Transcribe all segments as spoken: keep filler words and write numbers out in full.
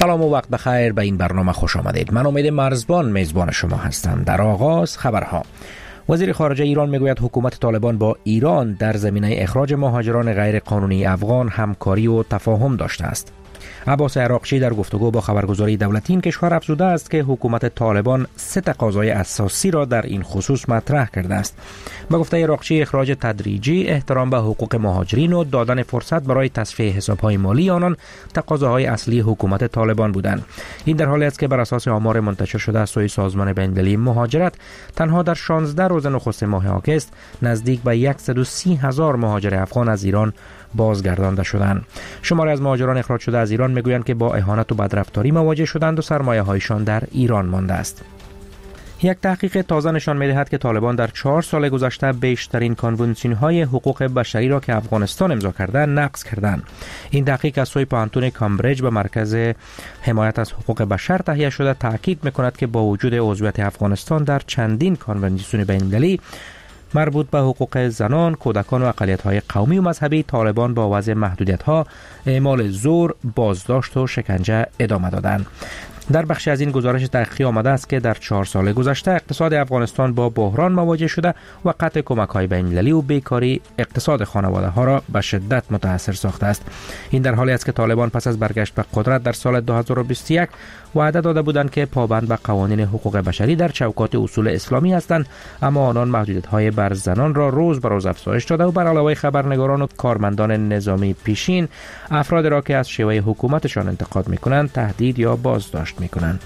سلام و وقت بخیر، به این برنامه خوش آمدید. من امید مرزبان میزبان شما هستم. در آغاز خبرها. وزیر خارجه ایران میگوید حکومت طالبان با ایران در زمینه اخراج مهاجران غیر قانونی افغان همکاری و تفاهم داشته است. عباس عراقچی در گفتگو با خبرگزاری دولتی این کشور افزوده است که حکومت طالبان سه تقاضای اساسی را در این خصوص مطرح کرده است. با گفته عراقچی، اخراج تدریجی، احترام به حقوق مهاجرین و دادن فرصت برای تصفیه حساب‌های مالی آنان تقاضاهای اصلی حکومت طالبان بودند. این در حالی است که بر اساس آمار منتشر شده از سوی سازمان بین‌المللی مهاجرت، تنها در شانزده روز نخست ماه آگوست نزدیک به صد و سی هزار مهاجر افغان از ایران بازگردانده شدند. شماری از مهاجران اخراج شده از ایران میگویند که با اهانت و بدرفتاری مواجه شدند و سرمایه هایشان در ایران مانده است. یک تحقیق تازه نشان می‌دهد که طالبان در چهار سال گذشته بیشترین کنوانسیون‌های حقوق بشری را که افغانستان امضا کرده نقض کردند. این تحقیق از سوی پانتون کامبریج به مرکز حمایت از حقوق بشر تهیه شده تاکید می‌کند که با وجود عضویت افغانستان در چندین کنوانسیون بین‌المللی مربوط به حقوق زنان، کودکان و اقلیت‌های قومی و مذهبی، طالبان با وضع محدودیت‌ها، اعمال زور، بازداشت و شکنجه ادامه دادند. در بخشی از این گزارش تحقیقی آمده است که در چهار سال گذشته اقتصاد افغانستان با بحران مواجه شده و قطع کمک‌های بین‌المللی و بیکاری اقتصاد خانواده‌ها را به شدت متاثر ساخته است. این در حالی است که طالبان پس از برگشت به قدرت در سال دو هزار و بیست و یک وعده داده بودند که پابند به قوانین حقوق بشری در چوکات اصول اسلامی هستند، اما آنان محدودیت‌های بر زنان را روز به روز افزایش داده و بر علاوه خبرنگاران و کارمندان نظامی پیشین، افراد را که از شیوه حکومتشان انتقاد می‌کنند تهدید یا بازداشت می‌کنند.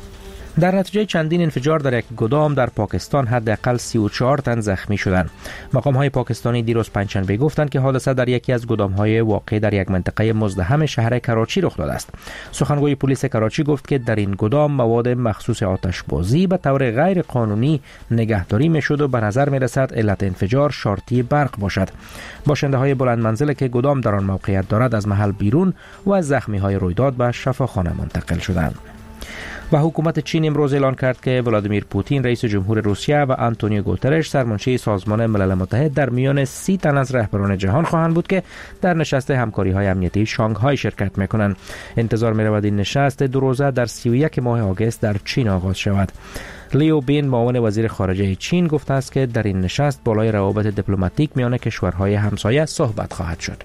در نتیجه چندین انفجار در یک گدام در پاکستان حداقل سی و چهار تن زخمی شدند. مقام‌های پاکستانی دیروز پنجشنبه گفتند که حادثه در یکی از گدام‌های واقع در یک منطقه مزدحم شهر کراچی رخ داده است. سخنگوی پلیس کراچی گفت که در این گدام مواد مخصوص آتش‌بازی به طور غیر قانونی نگهداری می‌شد و به نظر می‌رسد علت انفجار شارتی برق باشد. باشنده‌های بلند منزل که گدام در آن موقعیت دارد از محل بیرون و از زخمی‌های رویداد به شفاخانه منتقل شدند. و حکومت چین امروز اعلان کرد که ولادیمیر پوتین رئیس جمهور روسیه و آنتونیو گوترش سرمنشی سازمان ملل متحد در میان سی تن از رهبران جهان خواهند بود که در نشست همکاری‌های امنیتی شانگهای شرکت می‌کنند. انتظار می‌رود این نشست دو روزه در سی و یک ماه آگوست در چین آغاز شود. لیو بین معاون وزیر خارجه چین گفته است که در این نشست بالای روابط دیپلماتیک میان کشورهای همسایه صحبت خواهد شد.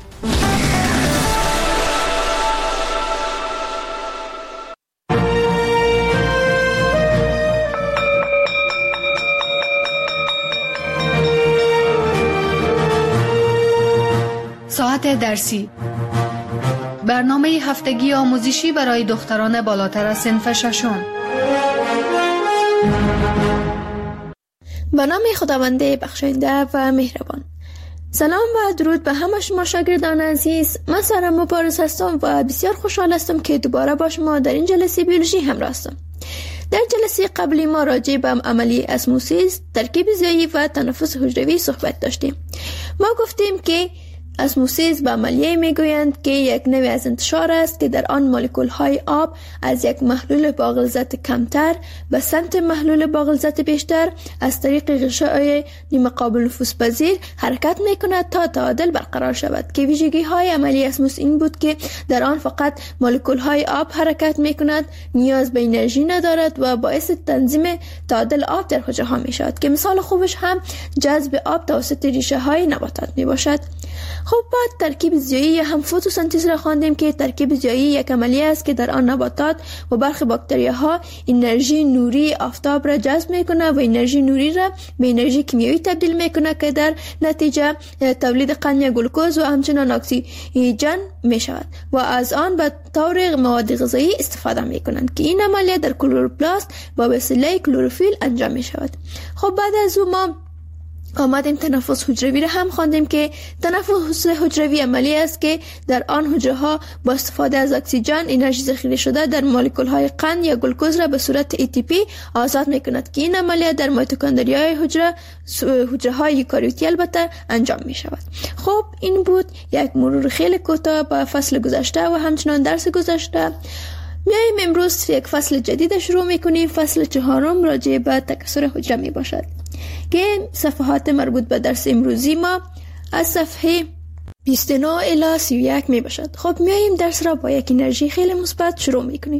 ساعت درسی، برنامه هفتگی آموزشی برای دختران بالاتر از صنف ششم. به نام خداوند بخشاینده و مهربان. سلام و درود به همه شما شاگردان عزیز. من سارا مبارز هستم و بسیار خوشحال هستم که دوباره با شما در این جلسه بیولوژی همراه هستم. در جلسه قبلی ما راجع به عملی اسموسیس، ترکیب زیایی و تنفس حجروی صحبت داشتیم. ما گفتیم که اسموسیس به عملیه میگویند که یک نوع از انتشار است که در آن مولکول های آب از یک محلول با غلظت کمتر به سمت محلول با غلظت بیشتر از طریق غشای نیمه قابل نفوذ پذیر حرکت میکند تا تعادل برقرار شود، که ویژگی های عملی اسموس این بود که در آن فقط مولکول های آب حرکت میکند، نیاز به انرژی ندارد و باعث تنظیم تعادل آب در حجره ها میشود، که مثال خوبش هم جذب آب توسط ریشه های نباتات میباشد. خب بعد ترکیب زیایی هم فتوسنتز را خواندیم که ترکیب زیایی یک عملیه است که در آن نباتات و برخی باکتریاها انرژی نوری آفتاب را جذب میکنه و انرژی نوری را به انرژی کیمیایی تبدیل میکنه که در نتیجه تولید قند یا گلوکوز و همچنین اکسیژن میشود و از آن به طور مواد غذایی استفاده میکنند، که این عملیه در کلوروپلاست با وسیله کلروفیل انجام میشود. خب بعد از اون ما آمدیم تنفس حجروی را هم خواندیم که تنفس حجروی عملی است که در آن حجره ها با استفاده از اکسیژن انرژی ذخیره شده در مولکول های قند یا گلوکوز را به صورت ای تی پی آزاد میکند، که این عملیه در میتوکندریای حجره حجره های یوکاریوتی البته انجام می شود. خب این بود یک مرور خیلی کوتاه به فصل گذشته و همچنان درس گذشته. میایم امروز یک فصل جدید شروع میکنیم. فصل چهارم راجع به تکثر حجره می باشد که صفحات مربوط به درس امروزی ما از صفحه بیست و نه الی سی و یک می باشد. خب میاییم درس را با یک انرژی خیلی مثبت شروع میکنیم.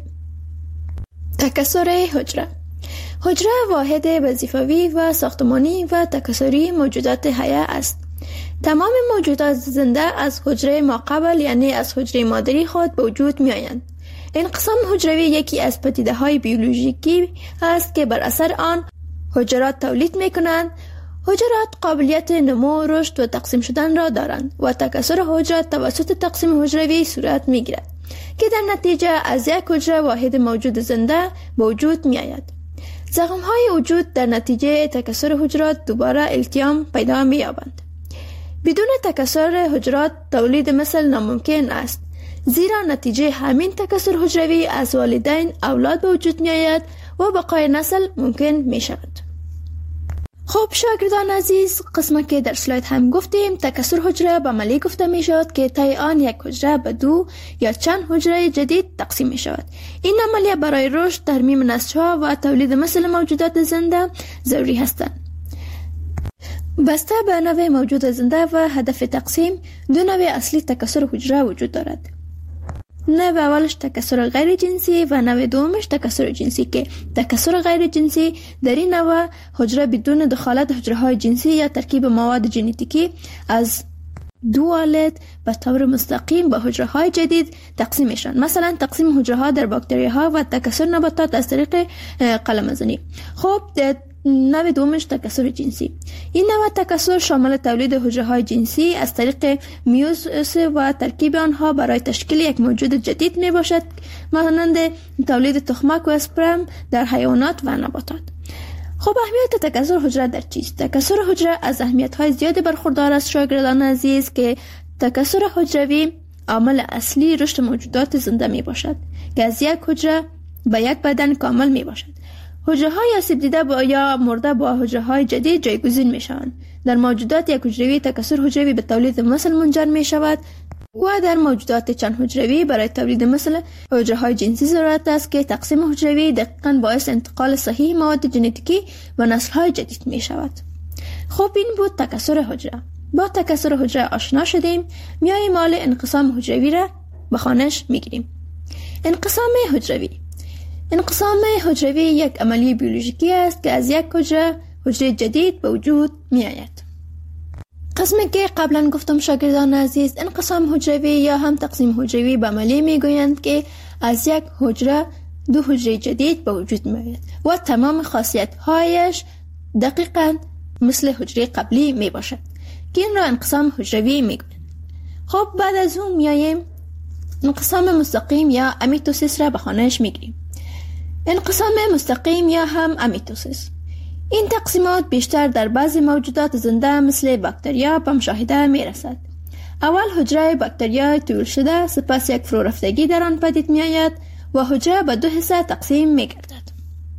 تکثر حجره. حجره واحد وظیفوی و ساختمانی و تکثری موجودات حیه است. تمام موجودات زنده از حجره ماقبل یعنی از حجره مادری خود به وجود می آیند. انقسام حجروی یکی از پدیده های بیولوژیکی است که بر اثر آن حجرات تولید می کنند. حجرات قابلیت نمو، رشد و تقسیم شدن را دارند و تکثر حجرات توسط تقسیم حجروی صورت می گیرد که در نتیجه از یک حجره واحد موجود زنده به وجود می آید. زخم های وجود در نتیجه تکثر حجرات دوباره التیام پیدا می یابند. بدون تکثر حجرات تولید مثل ناممکن است، زیرا نتیجه همین تکثر حجروی از والدین اولاد به وجود می آید و بقای نسل ممکن می شود. خب شاگردان عزیز، قسمه که در سلاید هم گفتیم تکثر حجره به عملی گفته می شود که طی آن یک حجره به دو یا چند حجره جدید تقسیم می شود. این عملیه برای رشد، ترمیم نسل‌ها و تولید مثل موجودات زنده ضروری هستند. بسته به نوع موجود زنده و هدف تقسیم، دو نوع اصلی تکثر حجره وجود دارد. نوع اولش تکثر غیر جنسی و نوع دومش تکثر جنسی که تکثر غیر جنسی در این نوع حجره بدون دخالت حجره های جنسی یا ترکیب مواد ژنتیکی از دو والد به طور مستقیم به حجره های جدید تقسیم میشن. مثلا تقسیم حجره ها در باکتری ها و تکثر نباتات از طریق قلمزنی. خب نوع دومش تکثر جنسی. این نوع تکثر شامل تولید حجره های جنسی از طریق میوزیس و ترکیب آنها برای تشکیل یک موجود جدید می باشد، مانند تولید تخمک و اسپرم در حیوانات و نباتات. خب اهمیت تکثر حجره در چیست؟ تکثر حجره از اهمیت های زیادی برخوردار است شاگردان عزیز که تکثر حجروی عامل اصلی رشد موجودات زنده می باشد که از یک حجره به یک بدن کامل می باشد. حجره های آسیب دیده با یا مرده با حجره های جدید جایگزین می شوند. در موجودات یک حجروی تکثر حجروی به تولید مثل منجر می شود و در موجودات چند حجروی برای تولید مثل حجره های جنسی ضرورت است که تقسیم حجروی دقیقاً باعث انتقال صحیح مواد ژنتیکی و نسل های جدید می شود. خب این بود تکثر حجره. با تکثر حجره آشنا شدیم، میاییم حال انقسام حجروی را به خوانش می گیریم. انقسام حجروی. انقسام حجروی یک عملی بیولوژیکی است که از یک حجره حجره جدید به وجود می آید. قسمی که قبلا گفتم شاگردان عزیز، انقسام حجروی یا هم تقسیم حجروی به عملی می گویند که از یک حجره دو حجره جدید به وجود می آید و تمام خاصیت هایش دقیقاً مثل حجره قبلی می باشد که این را انقسام حجروی می گویند. خب بعد از اون میاییم انقسام مستقیم یا امیتوسیس را به خوانش می گیریم. انقسام مستقیم یا هم امیتوسیس. این تقسیمات بیشتر در بعضی موجودات زنده مثل باکتریا به مشاهده می رسد. اول حجره باکتریا تولید شده، سپس یک فرو رفتگی در آن پدید می آید و حجره به دو حصه تقسیم می گردد.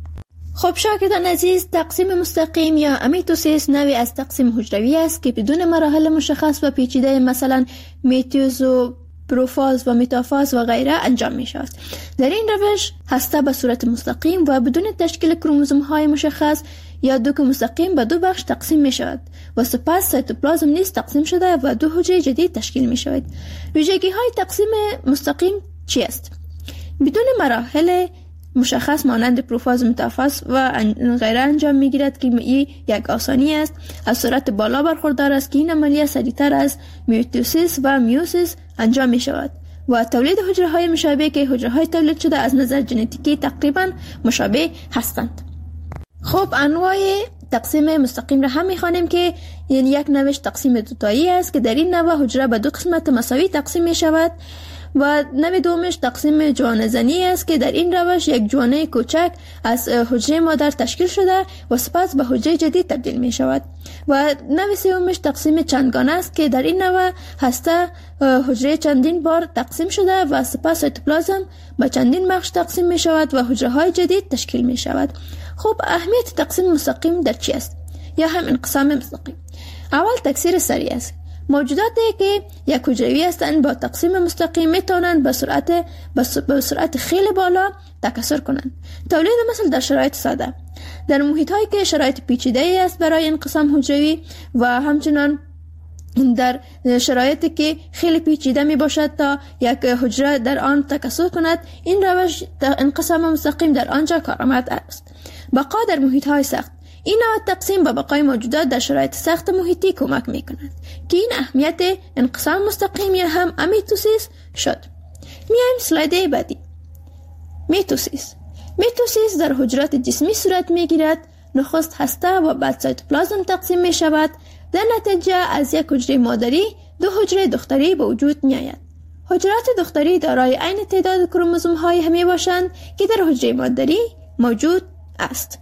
خب شاگردان عزیز، تقسیم مستقیم یا امیتوسیس نوعی از تقسیم حجروی است که بدون مراحل مشخص و پیچیده مثلا میتوز و پروفاز و متافاز و غیره انجام می شود. در این روش هسته به صورت مستقیم و بدون تشکیل کروموزوم های مشخص یا دوک مستقیم به دو بخش تقسیم می شود و سپس سایتوپلازم نیز تقسیم شده و دو حجره جدید تشکیل می شود. ویژگی های تقسیم مستقیم چی است؟ بدون مراحل مشخص مانند پروفاز، متافاز و غیره انجام می گیرد که این یک آسانی است. از سرعت بالا برخوردار است که این عملیه سریعتر از میوتوسیس و میوسیس انجام می شود و تولید حجره های مشابه که حجره های تولید شده از نظر ژنتیکی تقریبا مشابه هستند. خب انواع تقسیم مستقیم را هم می خوانیم که یعنی یک نوعش تقسیم دوتایی است که در این نوع حجره به دو قسمت مساوی تقسیم می شود و نوع دومش تقسیم جوانه زنی است که در این روش یک جوانه کوچک از حجره مادر تشکیل شده و سپس به حجره جدید تبدیل می شود و نوع سومش تقسیم چندگانه است که در این نوع هسته حجره چندین بار تقسیم شده و سپس سایتوپلازم به چندین بخش تقسیم می شود و حجره های جدید تشکیل می شود. خب اهمیت تقسیم مستقیم در چی است؟ یا هم انقسام مستقیم. اول تکثیر سریع است. موجوداتی که یک حجروی هستند با تقسیم مستقیم می توانند به سرعت به سرعت خیلی بالا تکثر کنند. تولید مثل در شرایط ساده. در محیط هایی که شرایط پیچیده است برای انقسام حجروی و همچنان در شرایطی که خیلی پیچیده می باشد تا یک حجره در آن تکثر کند، این روش انقسام مستقیم در آنجا کارآمد است. بقا در محیط های سخت. این نوع تقسیم به بقای موجودات در شرایط سخت محیطی کمک می کند که این اهمیت انقسام مستقیم یا هم میتوسیس شد. میایم سلاید بعدی. میتوسیس. میتوسیس در حجرات جسمی صورت می گیرد. نخست هسته و بعد سایتوپلازم تقسیم می شود. در نتیجه از یک حجره مادری دو حجره دختری به وجود می آید. حجرات دختری دارای عین تعداد کروموزوم های همی باشند که در حجره مادری موجود است.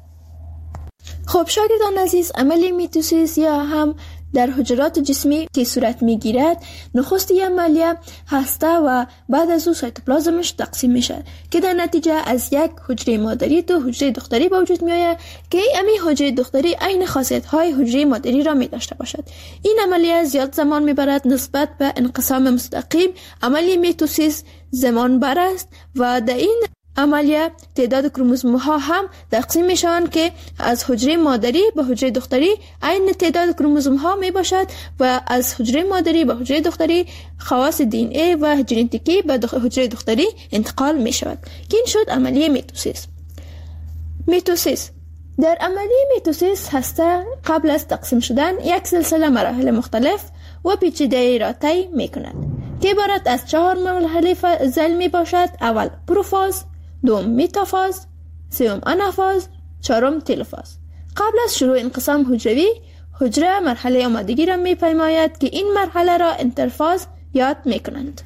خب شاگردان عزیز، عمل میتوسیس یا هم در حجرات جسمی که صورت می گیرد، نخست این عملیه هسته و بعد از او سایتوپلازمش تقسیم می شد که در نتیجه از یک حجره مادری دو حجره دختری به وجود می آید که امی حجره دختری عین خاصیت های حجره مادری را می داشته باشد. این عملیه زیاد زمان می برد نسبت به انقسام مستقیم. عملیه میتوسیس زمان بر است و در این عملیه تعداد کروموزوم ها هم تقسیم می شوند که از حجره مادری به حجره دختری عین تعداد کروموزوم ها می باشد و از حجره مادری به حجره دختری خواص دی ان ای و ژنتیکی به حجره دختری انتقال می شود که این شد عملیه میتوسیس. میتوسیس در عملیه میتوسیس هسته قبل از تقسیم شدن یک سلسله مراحل مختلف و پیچیده را طی می کند که عبارت از چهار مرحله ذیل می باشد. اول پروفاز، دوم متافاز، سوم آنافاز، چهارم تلوفاز. قبل از شروع انقسام حجروی، حجره مرحله آمادگی را می پیماید که این مرحله را انترفاز یاد می کنند.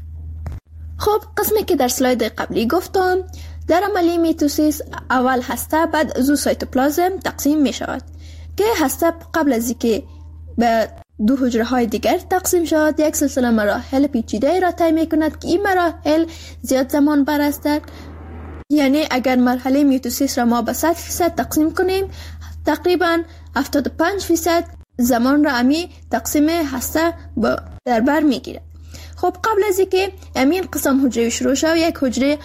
خب قسمی که در سلاید قبلی گفتم، در عملیه میتوسیس اول هسته بعد از سایتوپلازم تقسیم می شود که هسته قبل از اینکه به دو حجره های دیگر تقسیم شود یک سلسله مراحل پیچیده را طی می کند که این مراحل زیاد زمان بر است. یعنی اگر مرحله میتوسیس را ما به صد فیصد تقسیم کنیم، تقریبا هفتاد و پنج فیصد زمان را امی تقسیم هسته در بر میگیرد. خب قبل از اینکه امی انقسام حجره شروع شود، یک حجره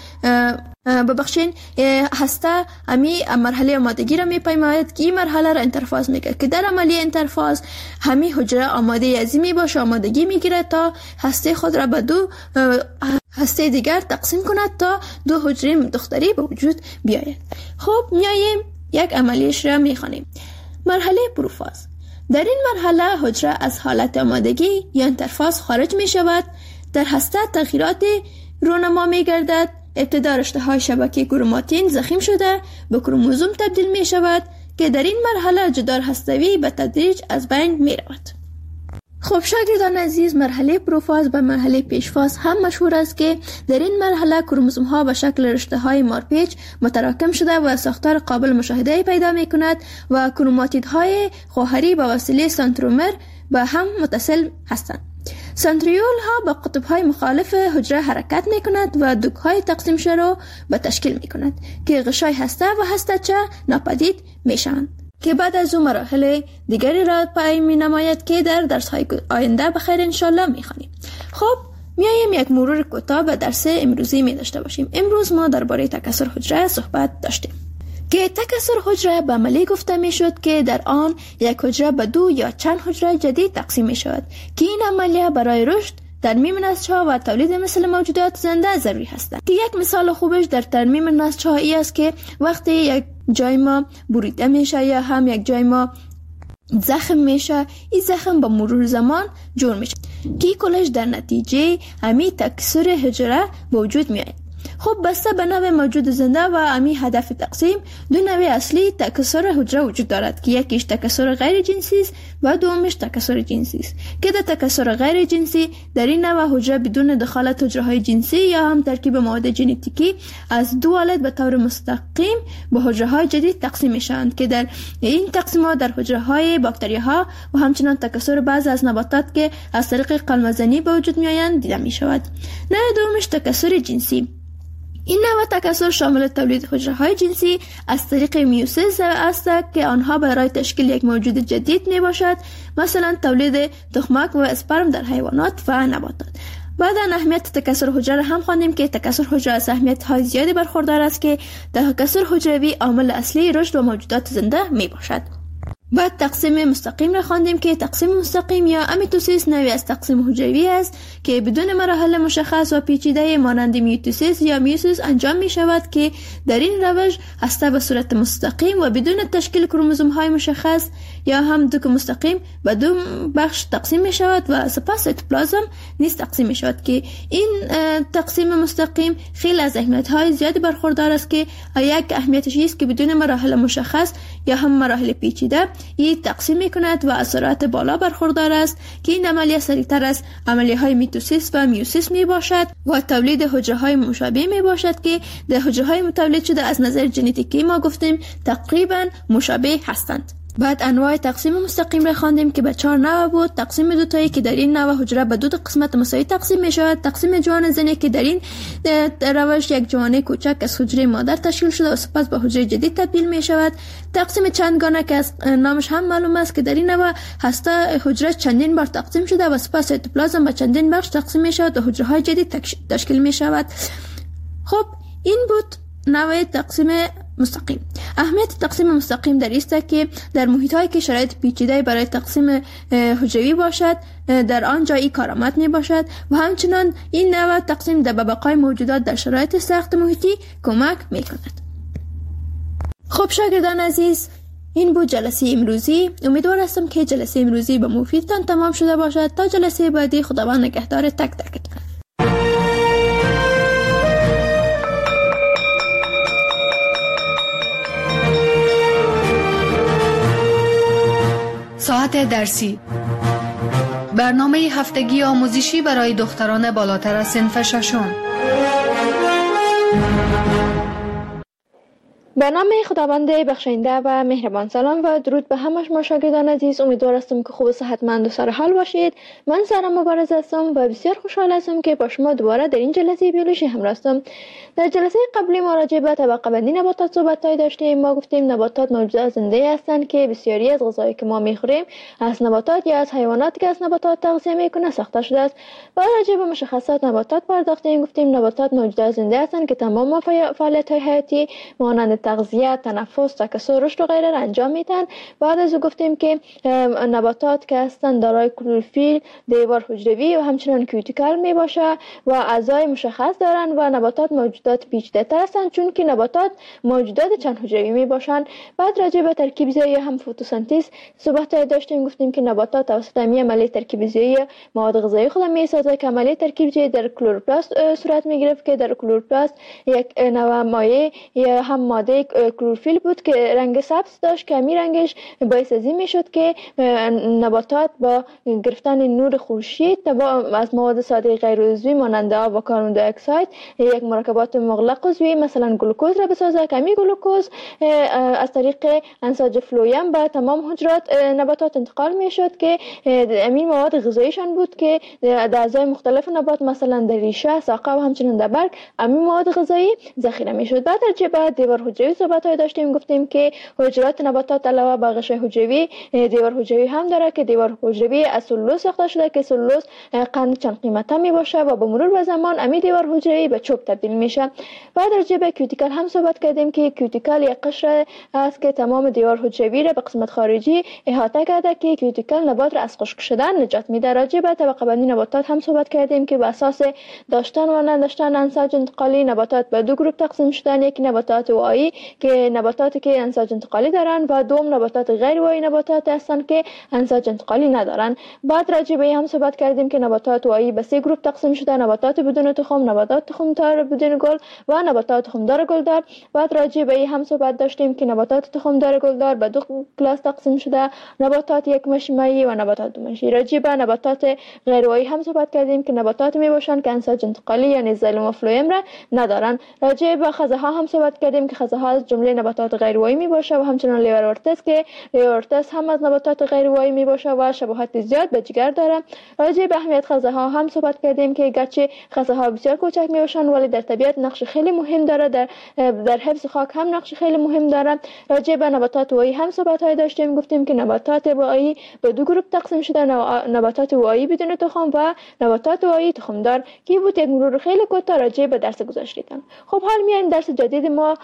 ببخشین هسته امی مرحله آمادگی را میپیماید که این مرحله را انترفاز میگه که در عملیه انترفاز همی حجره آماده ازی می باشه، آمادگی میگیره تا هسته خود را به دو هسته دیگر تقسیم کند تا دو حجره دختری به وجود بیاید. خب میاییم یک عملیش را میخوانیم. مرحله پروفاز. در این مرحله حجره از حالت آمادگی یا انترفاز خارج می شود. در هسته تغییرات رونما می گردد. ابتدا رشته های شبکه کروماتین ضخیم شده به کروموزوم تبدیل می شود که در این مرحله جدار هستوی به تدریج از بین می رود. خب شاگردان عزیز، مرحله پروفاز به مرحله پیشفاز هم مشهور است که در این مرحله کروموزوم ها به شکل رشته های مارپیچ متراکم شده و ساختار قابل مشاهده پیدا می کند و کروماتید های خواهری به وسیله سنترومر به هم متصل هستند. سنتریول ها با قطب های مخالف حجره حرکت می کند و دوک های تقسیم شده را به تشکیل می کند که غشای هسته و هسته چه ناپدید می شوند که بعد از اون مراحل دیگری را پای می نماید که در درس های آینده بخیر انشالله می خوانیم. خب میاییم یک مرور کوتاه به درس امروزی می داشته باشیم. امروز ما درباره تکثر حجره صحبت داشتیم که تکثر حجره به عملی گفته می شد که در آن یک حجره به دو یا چند حجره جدید تقسیم می شود که این عملیه برای رشد، ترمیم نسج‌ها و تولید مثل موجودات زنده ضروری هستند. که یک مثال خوبش در ترمیم نسج‌ها ای است که وقتی یک جای ما بریده میشه یا هم یک جای ما زخم میشه، این زخم با مرور زمان جور میشه که کلش در نتیجه همین تکثر حجره به وجود میاد. خب بسته به نوع موجود زنده و امی هدف تقسیم، دو نوع اصلی تکثر حجره وجود دارد که یکیش تکثر غیر جنسی است و دومش تکثر جنسی است که در تکثر غیر جنسی در این نوع حجره بدون دخالت حجره های جنسی یا هم ترکیب مواد ژنتیکی از دو والد به طور مستقیم به حجره های جدید تقسیم میشوند که در این تقسیمات در حجره های باکتری ها و همچنان تکثر بعض از نباتات که از طریق قلمزنی به وجود میآیند دیده می شود. نوع دومش تکثر جنسی. این نوع تکثر شامل تولید حجره های جنسی از طریق میوسیس است که آنها برای تشکیل یک موجود جدید می باشد، مثلا تولید تخمک و اسپرم در حیوانات و نباتات. بعد از اهمیت تکثر حجره هم خواندیم که تکثر حجره از اهمیت های زیادی برخوردار است که تکثر حجروی عامل اصلی رشد و موجودات زنده می باشد. بعد تقسیم مستقیم را خواندیم که تقسیم مستقیم یا امیتوسیس نوعی از تقسیم حجروی است که بدون مراحل مشخص و پیچیده مانند میوتوسیس یا میوسیس انجام می شود که در این روش هسته به صورت مستقیم و بدون تشکیل کروموزوم های مشخص یا هم دوک مستقیم به دو بخش تقسیم می شود و سپس سیتوپلازم نیز تقسیم می شود که این تقسیم مستقیم خیلی از اهمیت های زیادی برخوردار است که یک اهمیتش است که بدون مراحل مشخص یا هم مراحل پیچیده این تقسیم می کند و از سرعت بالا برخوردار است که این عملیه سریعتر از عملیه های میتوسیس و میوسیس می باشد و تولید حجره های مشابه می باشد که در حجره های متولد شده از نظر ژنتیکی ما گفتیم تقریبا مشابه هستند. بعد انواع تقسیم مستقیم را خواندیم که به چهار نوع بود. تقسیم دوتایی که در این نوع حجره به دو قسمت مساوی تقسیم می شود. تقسیم جوان زنی که در این روش یک جوانه کوچک از حجره مادر تشکیل شده و سپس به حجره جدید تبدیل می شود. تقسیم چندگانه که از نامش هم معلوم است که در این نوع هسته حجره چندین بار تقسیم شده و سپس سیتوپلازم به چندین بخش تقسیم می شود و حجره های جدید تشکیل می شود. خب این بود نوع تقسیم مستقیم. اهمیت تقسیم مستقیم در است که در محیط هایی که شرایط پیچیده برای تقسیم حجروی باشد در آنجا این کارآمد می باشد و همچنان این نوع تقسیم در بقای موجودات در شرایط سخت محیطی کمک می کند. خب شاگردان عزیز، این بود جلسه امروزی. امیدوار هستم که جلسه امروزی به مفیدتان تمام شده باشد. تا جلسه بعدی خداوند نگهدار تک تکتان. ساعت درسی، برنامه هفتگی آموزشی برای دختران بالاتر از صنف ششم. به نام خداوند بخشنده و مهربان. سلام و درود به همه شما شاگردان عزیز. امیدوار هستم که خوب و صحتمند و سرحال باشید. من سارا مبارز هستم و بسیار خوشحال هستم که با شما دوباره در این جلسه بیولوژی همراه هستم. در جلسه قبلی ما راجع به طبقه بندی نباتات صحبت داشتیم. ما گفتیم نباتات موجودات زنده هستند که بسیاری از غذایی که ما میخوریم از نباتات یا از حیواناتی که از نباتات تغذیه میکنه ساخته شده است. و راجع به مشخصات نباتات پرداختیم. گفتیم نباتات موجودات زنده هستند که تمام فعالیت‌های حیاتی مانند تغذیه، تنفس، تکثر، رشد و غیره را انجام میدن. بعد از او گفتیم که نباتات که هستند دارای کلروفیل، دیوار حجروی و همچنین کیوتیکل می باشه و اعضای مشخص دارند و نباتات موجودات پیچیده‌تر هستند چون که نباتات موجودات چند حجروی می باشند. بعد راجع به ترکیب زایی هم فتوسنتز صحبت داشتیم. گفتیم که نباتات توسط همین عملیه ترکیب زایی مواد غذایی خود می سازند که عملیه ترکیب زایی در کلروپلاست صورت می گرفت که در کلروپلاست یک نوع مایع یا هم ماده کلروفیل بود که رنگ سبز داشت که همین رنگش باعث از این میشد که نباتات با گرفتن نور خورشید از مواد ساده غیر عضوی مانند آب و کربن دی اکساید یک مرکبات مغلق عضوی مثلا گلوکوز را بسازه که همین گلوکوز از طریق انساج فلویم به تمام حجرات نباتات انتقال میشد که همین مواد غذاییشان بود که در اعضای مختلف نبات مثلا در ریشه، ساقه و همچنین در برگ همین مواد غذایی ذخیره میشد. بعد در بعد دیوار حجروی صحبت های داشتیم. گفتیم که حجرات نباتات علاوه بر غشای حجروی دیوار حجروی هم داره که دیوار حجروی از سلولوز ساخته شده که سلولوز قند چند قیمته می باشه و با مرور به زمان امی دیوار حجروی به چوب تبدیل میشه. بعد راجع به کیوتیکل هم صحبت کردیم که کیوتیکل یک قشر است که تمام دیوار حجروی را به قسمت خارجی احاطه کرده که کیوتیکل نبات را از خشک شدن نجات میده. راجع به طبقه بندی نباتات هم صحبت کردیم که بر اساس داشتن و نداشتن انساج انتقالی نباتات به دو گروه تقسیم شدن. یک نباتات وایی که نباتاتی که انساج انتقالی دارن و دوم نباتات غیر وایی نباتات هستند که انساج انتقالی ندارن. بعد راجع به هم صحبت کردیم که نباتات وایی به سه گروه تقسیم شده: نباتات بدون تخم، نباتات تخمدار بدون گل و نباتات تخمدار گلدار. بعد راجع به هم صحبت داشتیم که نباتات تخمدار گلدار به دو کلاس تقسیم شده: نباتات یک مشمعی و نباتات دو مشمعی. راجع به نباتات غیر وایی هم صحبت کردیم که نباتات می باشند که انساج انتقالی یعنی زایلوم و فلویم را ندارن. راجع به خزه ها هم صحبت کردیم که خزه ها از جمله نباتات غیر وایی می باشه و همچنین لیورورتس که لیورورتس هم از نباتات غیر وایی می باشه و شباهت زیاد به جگر داره. راجع به اهمیت خزه ها هم صحبت کردیم که گرچه خزه ها بسیار کوچک می باشن ولی در طبیعت نقش خیلی مهم داره، در در حفظ خاک هم نقش خیلی مهم داره. راجع به نباتات وایی هم صحبت های داشتیم. گفتیم که نباتات وایی به دو گروه تقسیم شده: نباتات وایی بدون تخم و نباتات وایی تخمدار. کی بود یک مرور خیلی کوتاه راجع به درس گذاشتیدن. خب حال میایم درس جدید ما موضوع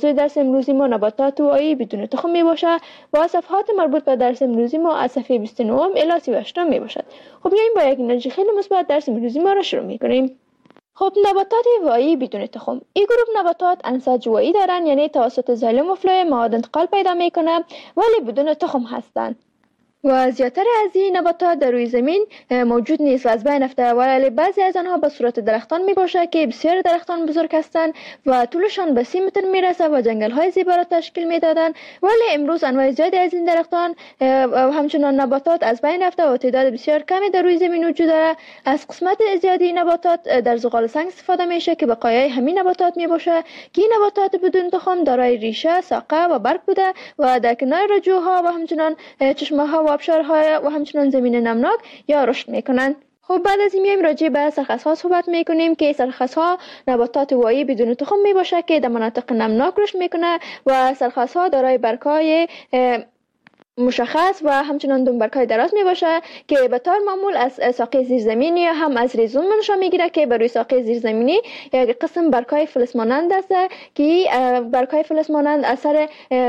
موضوع درس امروزی ما نباتات واعی بدون تخم می باشه و صفحات مربوط به درس امروزی ما از صفحه بیست و نه الی سی و هشت می باشد. خب بیاییم با یک انرژی خیلی مثبت درس امروزی ما را شروع می کنیم. خب نباتات واعی بدون تخم. این گروه نباتات انساج واعی دارن، یعنی توسط زایلوم و فلویم مواد انتقال پیدا میکنه ولی بدون تخم هستند. و زیاتر از این نباتات در روی زمین موجود نیست و از بین رفته، ولی بعضی از آنها به صورت درختان می باشه که بسیار درختان بزرگ هستند و طولشان به سی متر می رسه و جنگل های زیبا را تشکیل می دادن. ولی امروز انواع زیادی از این درختان و همچنان نباتات از بین رفته و تعداد بسیار کمی در روی زمین وجود داره. از قسمت زیادی نباتات در زغال سنگ استفاده میشه که بقایای همین نباتات می باشه که این نباتات بدون تخم دارای ریشه، ساقه و برگ بوده و در کنار رجوها و همچنان چشمه ها و آبشارهای و همچنان زمین نمناک یا رشد میکنند. خب بعد از این میایم راجع به سرخس‌ها صحبت میکنیم که سرخس‌ها نباتات واعی بدون تخم می باشه که در مناطق نمناک رشد میکنه و سرخس‌ها دارای برگ‌های مشخص و همچنان دنبرکای دراز می باشه که به طور معمول از ساقه زیرزمینی یا هم از ریزوم منشأ میگیره که بر روی ساقه زیرزمینی یک قسم برگ‌های فلز مانند است که برگ‌های فلز مانند اثر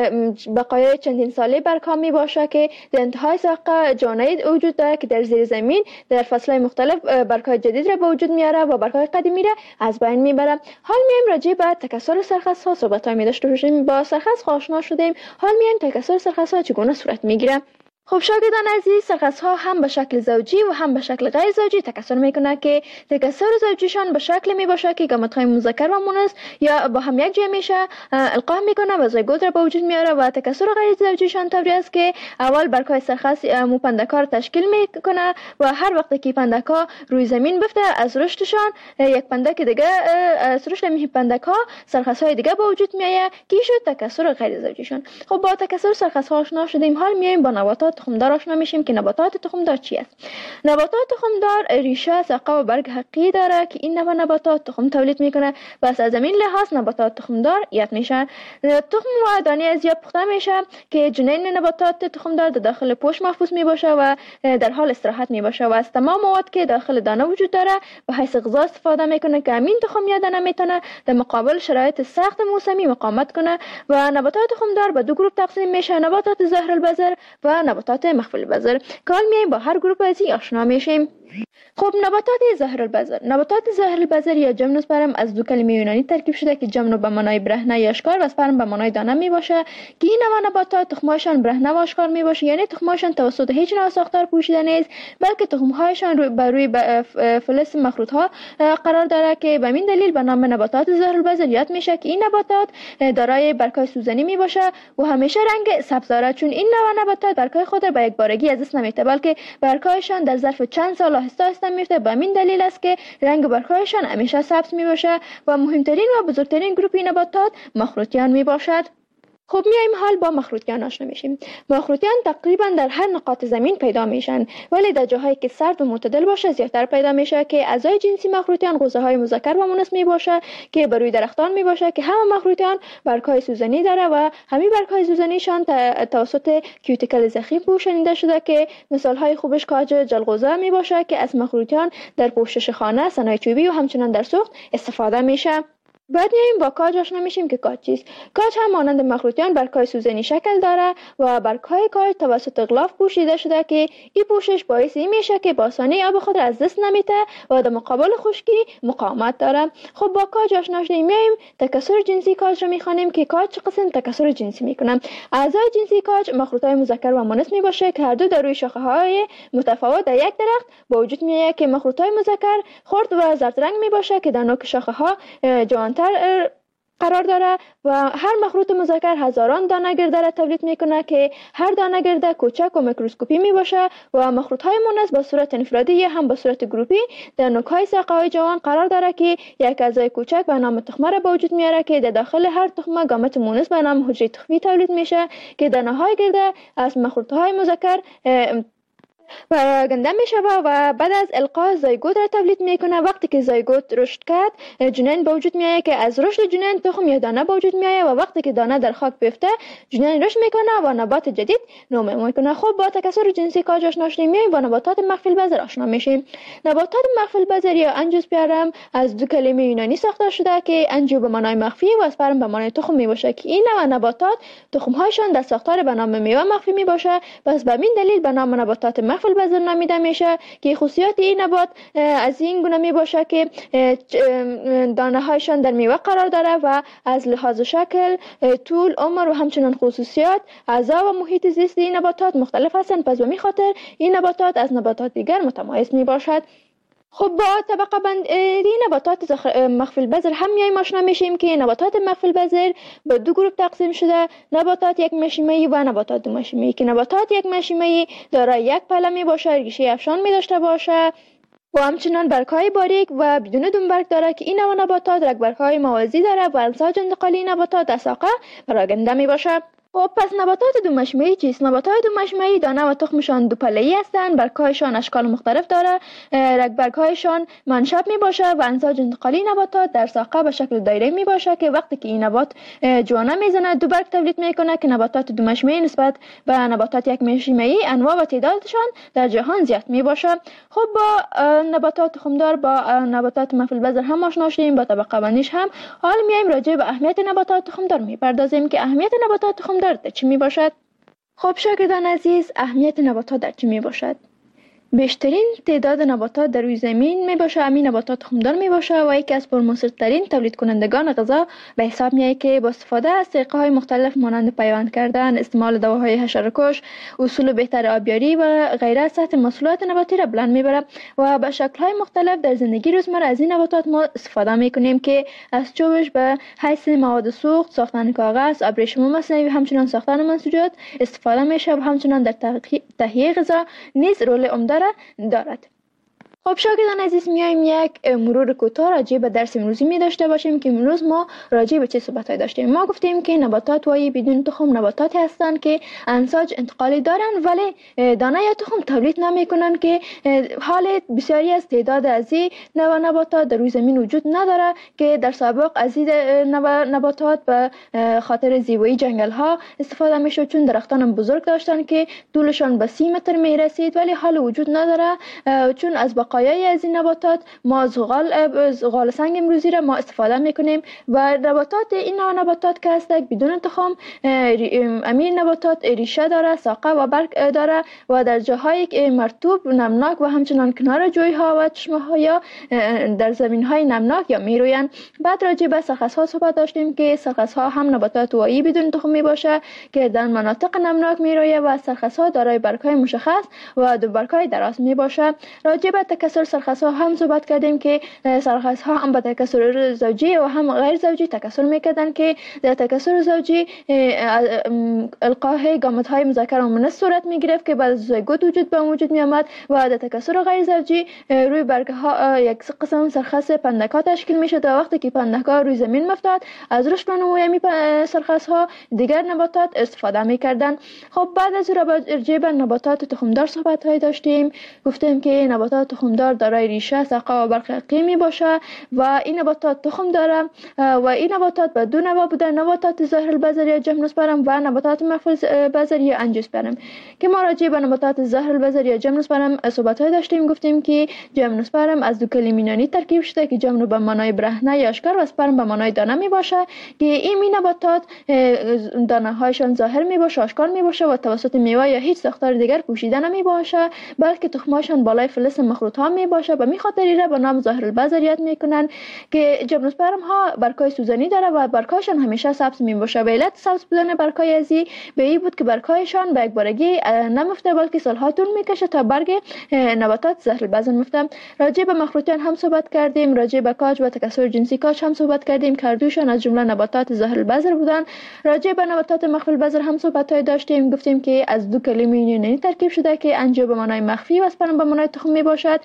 بقایای چندین ساله برگ‌ها می باشه که در انتهای ساقه جانید وجود داره که در زیر زمین در فصل‌های مختلف برگ‌های جدید را به وجود میاره و برگ‌های قدیمی را از بین میبره. حال میایم راجع به تکثر سرخس‌ها صحبت‌های داشته باشیم. با سرخس آشنا شدیم، حال میایم تکثر سرخس‌ها چگونه صورت میگیره. خب شاگردان عزیز، سرخس‌ها هم به شکل زوجی و هم به شکل غیر زوجی تکثر میکنه که تکثر زوجیشان به شکل می باشه که گامت‌های مذکر و مؤنث یا با هم یک جای میشه القا میکنه و زیگوت را به وجود میاره و تکثر غیر زوجیشان طوری است که اول برگ‌های سرخس مو پندک‌ها را تشکیل میکنه و هر وقت که پندک‌ها روی زمین بفته از رشدشان یک پندک دیگه از رشد می پندک‌ها سرخس‌های دیگه به وجود میاد که شد تکثر غیر زوجیشان. خب با تکثر سرخس‌ها آشنا شدیم، حال میایم با نباتات تخمدار آشنا میشیم که نباتات تخمدار چی است. نباتات تخمدار ریشه، ساقه و برگ حقیقی داره که این نوع نباتات تخم تولید میکنه و از زمین لحاظ نباتات تخمدار یاد میشن. تخم و دانه زیاد پخته میشه که جنین نباتات تخمدار در داخل پوست محفوظ میباشه و در حال استراحت میباشه و از تمام مواد که داخل دانه وجود داره به حیث غذا استفاده میکنه که همین تخم یا دانه میتونه در مقابل شرایط سخت موسمی مقاومت کنه. و نباتات تخمدار به دو گروه تقسیم میشه، نباتات ظاهر البذر و نباتات مخفی البذر. کال میایم با هر گروه از این آشنا میشیم. خب نباتات ظاهر البذر. نباتات ظاهر البذر یا جمنوسپرم از دو کلمه یونانی ترکیب شده که جمنو به معنای برهنه یا اشکار و سپرم به معنای دانه می باشه که این نوع نباتات تخمهایشان برهنه و اشکار می باشه، یعنی تخمهایشان توسط هیچ نوع ساختار پوشیده نیست بلکه تخمهایشان روی بر روی فلز مخروط ها قرار داره که به این دلیل به نام نباتات ظاهر البذر یاد میشه که این نباتات دارای برگ‌های سوزنی می باشه و همیشه رنگ سبز داره، چون این نوع نباتات برگ‌های خود را به یک بارگی از دست نمیده بلکه برگ‌هایشان در ظرف چند سال آهسته آهسته میفته. به همین دلیل است که رنگ برگ‌هایشان همیشه سبز می باشه و مهمترین و بزرگترین گروه نباتات مخروطیان می باشد. خب میایم حال با مخروطیان آشنا میشیم. مخروطیان تقریبا در هر نقاط زمین پیدا میشن ولی در جاهایی که سرد و معتدل باشه زیادتر پیدا میشه که اعضای جنسی مخروطیان غوزه‌های مذکر و مؤنث می باشه که بر روی درختان می باشه که همه مخروطیان برگ‌های سوزنی داره و همین برگ‌های سوزنیشان توسط کیوتیکل زخیم پوشانیده شده که مثال‌های خوبش کاج جلغوزه می باشه که از مخروطیان در پوشش خانه، صنایع چوبی و همچنان در سوخت استفاده میشه. بعد میایم با کاج آشنا میشیم که کاج چیست. کاج هم مانند مخروطیان برگ‌های سوزنی شکل داره و برگ‌های کاج توسط غلاف پوشیده شده که این پوشش باعث این میشه که با آسانی آب خود را از دست نمیده و در مقابل خشکی مقاومت داره. خب با کاج آشنا شدیم، میایم تکثر جنسی کاج رو میخوانیم که کاج چه قسم تکثر جنسی میکنن. اعضای جنسی کاج مخروطهای مذکر و مؤنث میباشه که هر دو در روی شاخه‌های متفاوت در یک درخت با وجود میاد که مخروطهای مذکر خرد و زرد رنگ میباشه که در نوک شاخه‌ها جوان تر قرار داره و هر مخروط مذکر هزاران دانه گرده را تولید میکنه که هر دانه گرده کوچک و میکروسکوپی می باشه و مخروط های مؤنث با صورت انفرادی یا هم با صورت گروپی در نوک های ساقه های جوان قرار داره که یک اعضای کوچک به نام تخمه را به وجود میاره که در داخل هر تخمه گامت مؤنث به نام حجره تخمی تولید میشه که دانه های گرده از مخروط های مذکر پراگنده می شود و بعد از القاء زایگوت را تولید می کنه. وقتی که زایگوت رشد کرد جنین به وجود می آید که از رشد جنین تخم یا دانه به وجود می آید و وقتی که دانه در خاک بیفته جنین رشد می کنه و نبات جدید نمو می کنه. خب با تکثر جنسی کاج آشنا شدیم، میایم با نباتات مخفی البذر آشنا میشیم. نباتات مخفی البذر یا انژیوسپرم از دو کلمه یونانی ساخته شده که انژیو به معنای مخفی و اسپرم به معنای تخم می باشه که این نوع نباتات تخم هایشان در ساختار به نام میوه مخفی می باشه. پس به این دلیل به نام نباتات مخفی البذر نامیده میشه که خصوصیات این نبات از این گونه می باشه که دانه هایشان در میوه قرار داره و از لحاظ شکل، طول، عمر و همچنین خصوصیات اعضا و محیط زیست این نباتات مختلف هستند. پس به این خاطر این نباتات از نباتات دیگر متمایز می باشد. خب با طبقه بندی نباتات مخفی البذر هم میایم آشنا میشیم که نباتات مخفی البذر به دو گروه تقسیم شده: نباتات یک مشیمه‌ای و نباتات دو مشیمه‌ای. که نباتات یک مشیمه‌ای دارای یک پله می باشه، ریشه افشان می داشته باشه و همچنان برگ‌های باریک و بدون دنبرگ داره که این نوع نباتات رگبرگ‌های موازی داره و انساج انتقالی نباتات در ساقه پراگنده می باشه. و پس نباتات دو مشیمه‌ای چیست؟ نباتات دو مشیمه‌ای دانه و تخمشان دو پله‌ای هستند، برگ‌هایشان اشکال مختلف داره، رگبرگ‌هایشان منشب می باشه و انساج انتقالی نباتات در ساقه به شکل دایره می باشه که وقتی که این نبات جوانه میزنه دو برگ تولید میکنه که نباتات دو مشیمه‌ای نسبت به نباتات یک مشیمه‌ای انواع و تعدادشان در جهان زیاد می باشه. خب با نباتات تخمدار با نباتات مخفی البذر هم آشنا شدیم، با طبقه بندیش هم. حال میایم راجع به اهمیت نباتات تخمدار میپردازیم که اهمیت نباتات تخمدار در چی می باشد؟ خب شاگردان عزیز، اهمیت نباتات در چی می باشد؟ بیشترین تعداد نباتات در روی زمین می باشه همین نباتات تخمدار می باشه و یکی از پرمصرف‌ترین تولید کنندگان غذا به حساب می آید که با استفاده از طریقه های مختلف مانند پیوند کردن، استعمال دواهای حشره‌کش، اصول بهتر آبیاری و غیره سطح محصولات نباتی را بلند می بره و به شکل های مختلف در زندگی روزمره از این نباتات ما استفاده می کنیم که از چوبش به حیث مواد سوخت، ساختن کاغذ، ابریشم مصنوعی، همچنین ساختن منسوجات استفاده میشه و همچنین در تهیه غذا نیز رول عمده دارد. خب شاگردان عزیز، میایم یک مرور کوتاه راجع به درس امروزی می داشته باشیم که امروز ما راجع به چه صحبت‌هایی داشتیم. ما گفتیم که نباتات وای بدون تخم نباتاتی هستند که انساج انتقالی دارن ولی دانه یا تخم تولید نمیکنن که حال بسیاری از تعداد از این نوع نباتات در روی زمین وجود نداره که در سابق از این نباتات به خاطر زیبایی جنگل ها استفاده میشد، چون درختان بزرگ داشتن که طولشان به سی متر می رسید ولی حال وجود نداره، چون از بقایای از این نباتات ما زغال زغال سنگ امروزی را ما استفاده میکنیم و نباتات این نوع نباتات که هست بدون تخم امین نباتات ریشه داره، ساقه و برگ داره و در جاهای مرطوب، نمناک و همچنان کنار جوی ها و چشمه ها یا در زمین های نمناک یا میروین. بعد راجع به سرخس ها صحبت داشتیم که سرخس ها هم نباتات وایی بدون تخم می باشه که در مناطق نمناک میرویه و سرخس ها دارای برگ های مشخص و دو برگ های دراز می باشه. راجع به تکثر سرخس ها هم صحبت کردیم که سرخس ها هم به تکثر زوجی و هم غیر زوجی تکثر میکردن که در تکثر زوجی القاء گامت های مذکر و مؤنث صورت میگرفت که بعد از زایگوت وجود به وجود می آمد و در تکثر غیر زوجی روی برگ ها یک قسم سرخس پندک ها تشکیل میشد و وقتی که پندک ها روی زمین میافتاد از رشد و نمو می سرخس ها دیگر نباتات استفاده میکردن. خب بعد از راجع به نباتات تخمدار صحبت های داشتیم، گفتیم که نباتات تخمدار دارای ریشه، ساقه و برگ حقیقی می باشه و این نباتات تخم داره و این نباتات به دو نوع بودن: نباتات ظاهر البذر یا جیمنوسپرم و نباتات مخفی البذر یا انژیوسپرم. که ما راجع به نباتات ظاهر البذر یا جیمنوسپرم صحبت های داشتیم، گفتیم که جیمنوسپرم از دو کلمه یونانی ترکیب شده که جیمنو به معنای برهنه یا آشکار و سپرم به معنای دانه می باشه که این می نباتات دانه هایشان ظاهر می باشه، آشکار می باشه و توسط میوه یا هیچ ساختار دیگر پوشیده نمی باشه، بلکه تخمهاشان بالای فلز مخروط ها می باشه. به می خاطری را به نام ظاهر البذر یاد میکنن که جیمنوسپرم ها برگ‌های سوزنی داره و برگ‌هایشان همیشه سبز می باشه. به علت سبز بودن برگ‌های ازی به این بود که برگ‌هایشان به یک بارگی نمیفته بلکه سالها طول میکشه تا برگ نباتات ظاهر البذر میفته. راجع به مخروطیان هم صحبت کردیم، راجع به کاج و تکثر جنسی کاج هم صحبت کردیم که هر دوشان از جمله نباتات ظاهر البذر بودن. راجع به نباتات مخفی البذر هم صحبت های داشتیم، گفتیم که از دو کلمه یونانی ترکیب شده که انژیو به معنای مخفی و اسپرم به معنای تخم می باشد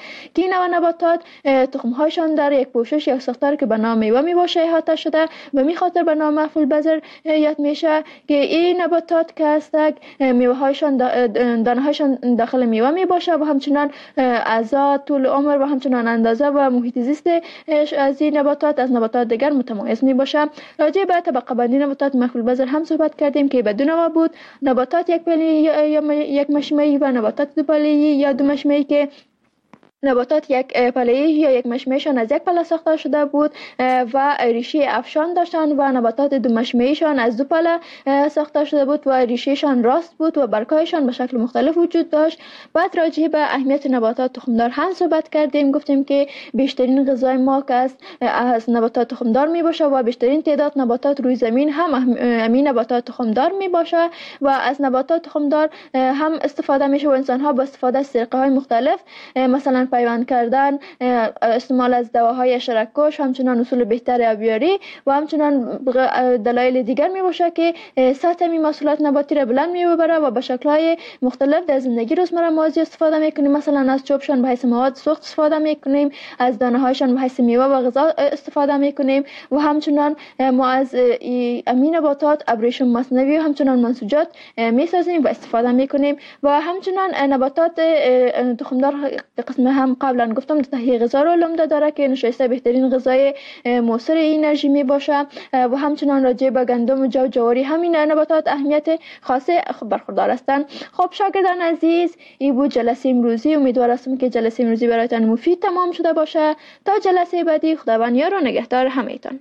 که این نوع نباتات تخم‌هایشان در یک پوشش یا ساختار که به نام میوه میباشه احاطه شده و می خاطر به نام محفول بذر یاد میشه که این نباتات که هستند میوه هایشان دانه هایشان داخل میوه میباشه و همچنان اعضا طول عمر و همچنان اندازه و محیط زیست از این نباتات از نباتات دیگر متمایز میباشه. راجع به طبقه بندی نباتات محفول بذر هم صحبت کردیم که به دو نوع بود: نباتات یک پله یا یک مشمعی و نباتات دو پله یا دو مشمعی که نباتات یک پله‌ای یا یک مشمعشان از یک پله ساخته شده بود و ریشه افشان داشتند و نباتات دو مشمعیشان از دو پله ساخته شده بود و ریشهشان راست بود و برگ‌هایشان به شکل مختلف وجود داشت. بعد راجع به اهمیت نباتات تخمدار هم صحبت کردیم، گفتیم که بیشترین غذای ما که از از نباتات تخمدار می باشه و بیشترین تعداد نباتات روی زمین هم همین نباتات تخمدار می باشه و از نباتات تخمدار هم استفاده میشه و انسان ها با استفاده از طریقه‌های مختلف مثلا پیوند کردن، استعمال از دواهای حشره‌کش، همچنان اصول بهتر آبیاری و همچنان دلایل دیگر می باشه که سطح می محصولات نباتی را بلند می ببره و به شکل‌های مختلف در زندگی روزمره مازی استفاده میکنیم. مثلا از چوبشان به حیث مواد سوخت استفاده میکنیم، از دانه‌هایشان به حیث میوه و غذا استفاده میکنیم و همچنان ما از امین نباتات ابریشم مصنوعی و همچنان منسوجات میسازیم و استفاده میکنیم و همچنان نباتات تخمدار قسم هم قبلا گفتم تهیه غذا رو لمده داره که نشایسته بهترین غذای موثر انرژی می باشه و همچنان راجع به گندم و جو جواری همین نباتات اهمیت خاصه برخوردار هستند. خب شاگردان عزیز، این بود جلسه امروزی. امیدوارم که جلسه امروزی برایتان مفید تمام شده باشه. تا جلسه بعدی، خداوند یار و نگهدار همه‌تان.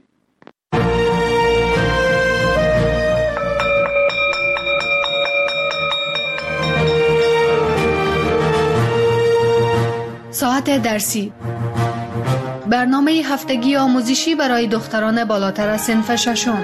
ساعت درسی، برنامه هفتگی آموزشی برای دختران بالاتر از صنف ششم.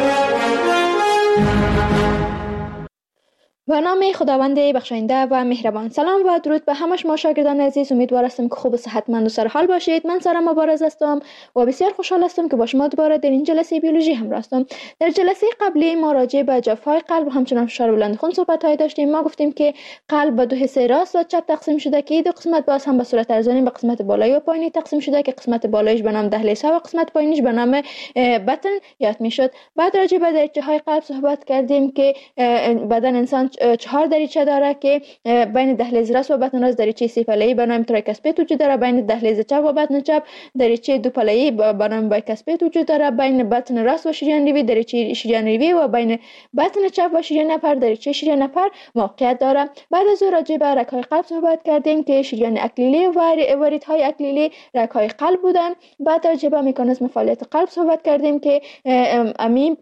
به نام خداوند بخشاینده و مهربان. سلام و درود به همه شما شاگردان عزیز. امیدوار هستم که خوب و صحتمند و سرحال باشید. من سارا مبارز هستم و بسیار خوشحال هستم که با شما دوباره در این جلسه بیولوژی همراه هستم. در جلسه قبلی ما راجع به جفای قلب و همچنان فشار بلند خون صحبت های داشتیم. ما گفتیم که قلب به دو حصه راست و چپ تقسیم شده که دو قسمت باز هم به صورت ارزانی به قسمت بالایی و پایینی تقسیم شده که قسمت بالاییش به نام دهلیز و قسمت پایینیش به نام بطن یاد میشد. بعد راجع به دریچه های قلب صحبت کردیم که بدن انسان چهار دریچه داره که بین دهلیز راست و بطن راست دریچه سه پله‌ای به نام تریکاسپید وجود داره، بین دهلیز چپ و بطن چپ دریچه دو پله‌ای به نام بایکاسپید وجود داره، بین بطن راست و شریان ریوی دریچه شریان ریوی و بین بطن چپ و شریان نپر دریچه شریان نپر موقعیت داره. بعد از او راجع به رگ‌های قلب صحبت کردیم که شریان اکلیلی و واریدهای اکلیلی رگ‌های قلب بودن. بعد راجع به مکانیزم فعالیت قلب صحبت کردیم که امین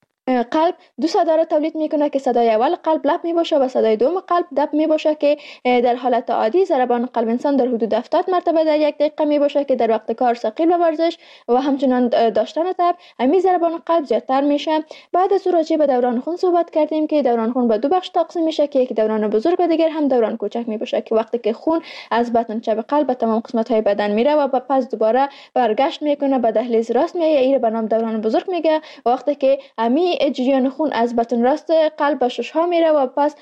قلب دو صدا را تولید میکنه که صدای اول قلب لب می باشه و صدای دوم قلب دب می باشه که در حالت عادی ضربان قلب انسان در حدود هفتاد مرتبه در یک دقیقه می باشه که در وقت کار ثقیل و ورزش و همچنان داشتن تب همین ضربان قلب زیادتر میشه. بعد از اون راجع به دوران خون صحبت کردیم که دوران خون به دو بخش تقسیم میشه که یک دوران بزرگ و دیگر هم دوران کوچک می باشه که وقتی که خون از بطن چپ قلب به تمام قسمت های بدن میره و پس دوباره برگشت میکنه به دهلیز راست میایه، این به نام دوران بزرگ میگه. وقتی که امی جریان خون از بطن راست قلب به شش ها میره و پس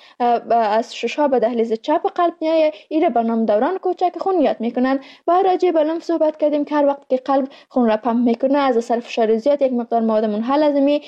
از شش ها به دهلیز چپ قلب میایه، این به نام دوران کوچک خون یاد میکنن. و راجع به لمف صحبت کردیم که هر وقت که قلب خون را پمپ میکنه از اثر فشار زیاد یک مقدار مواد منحل از می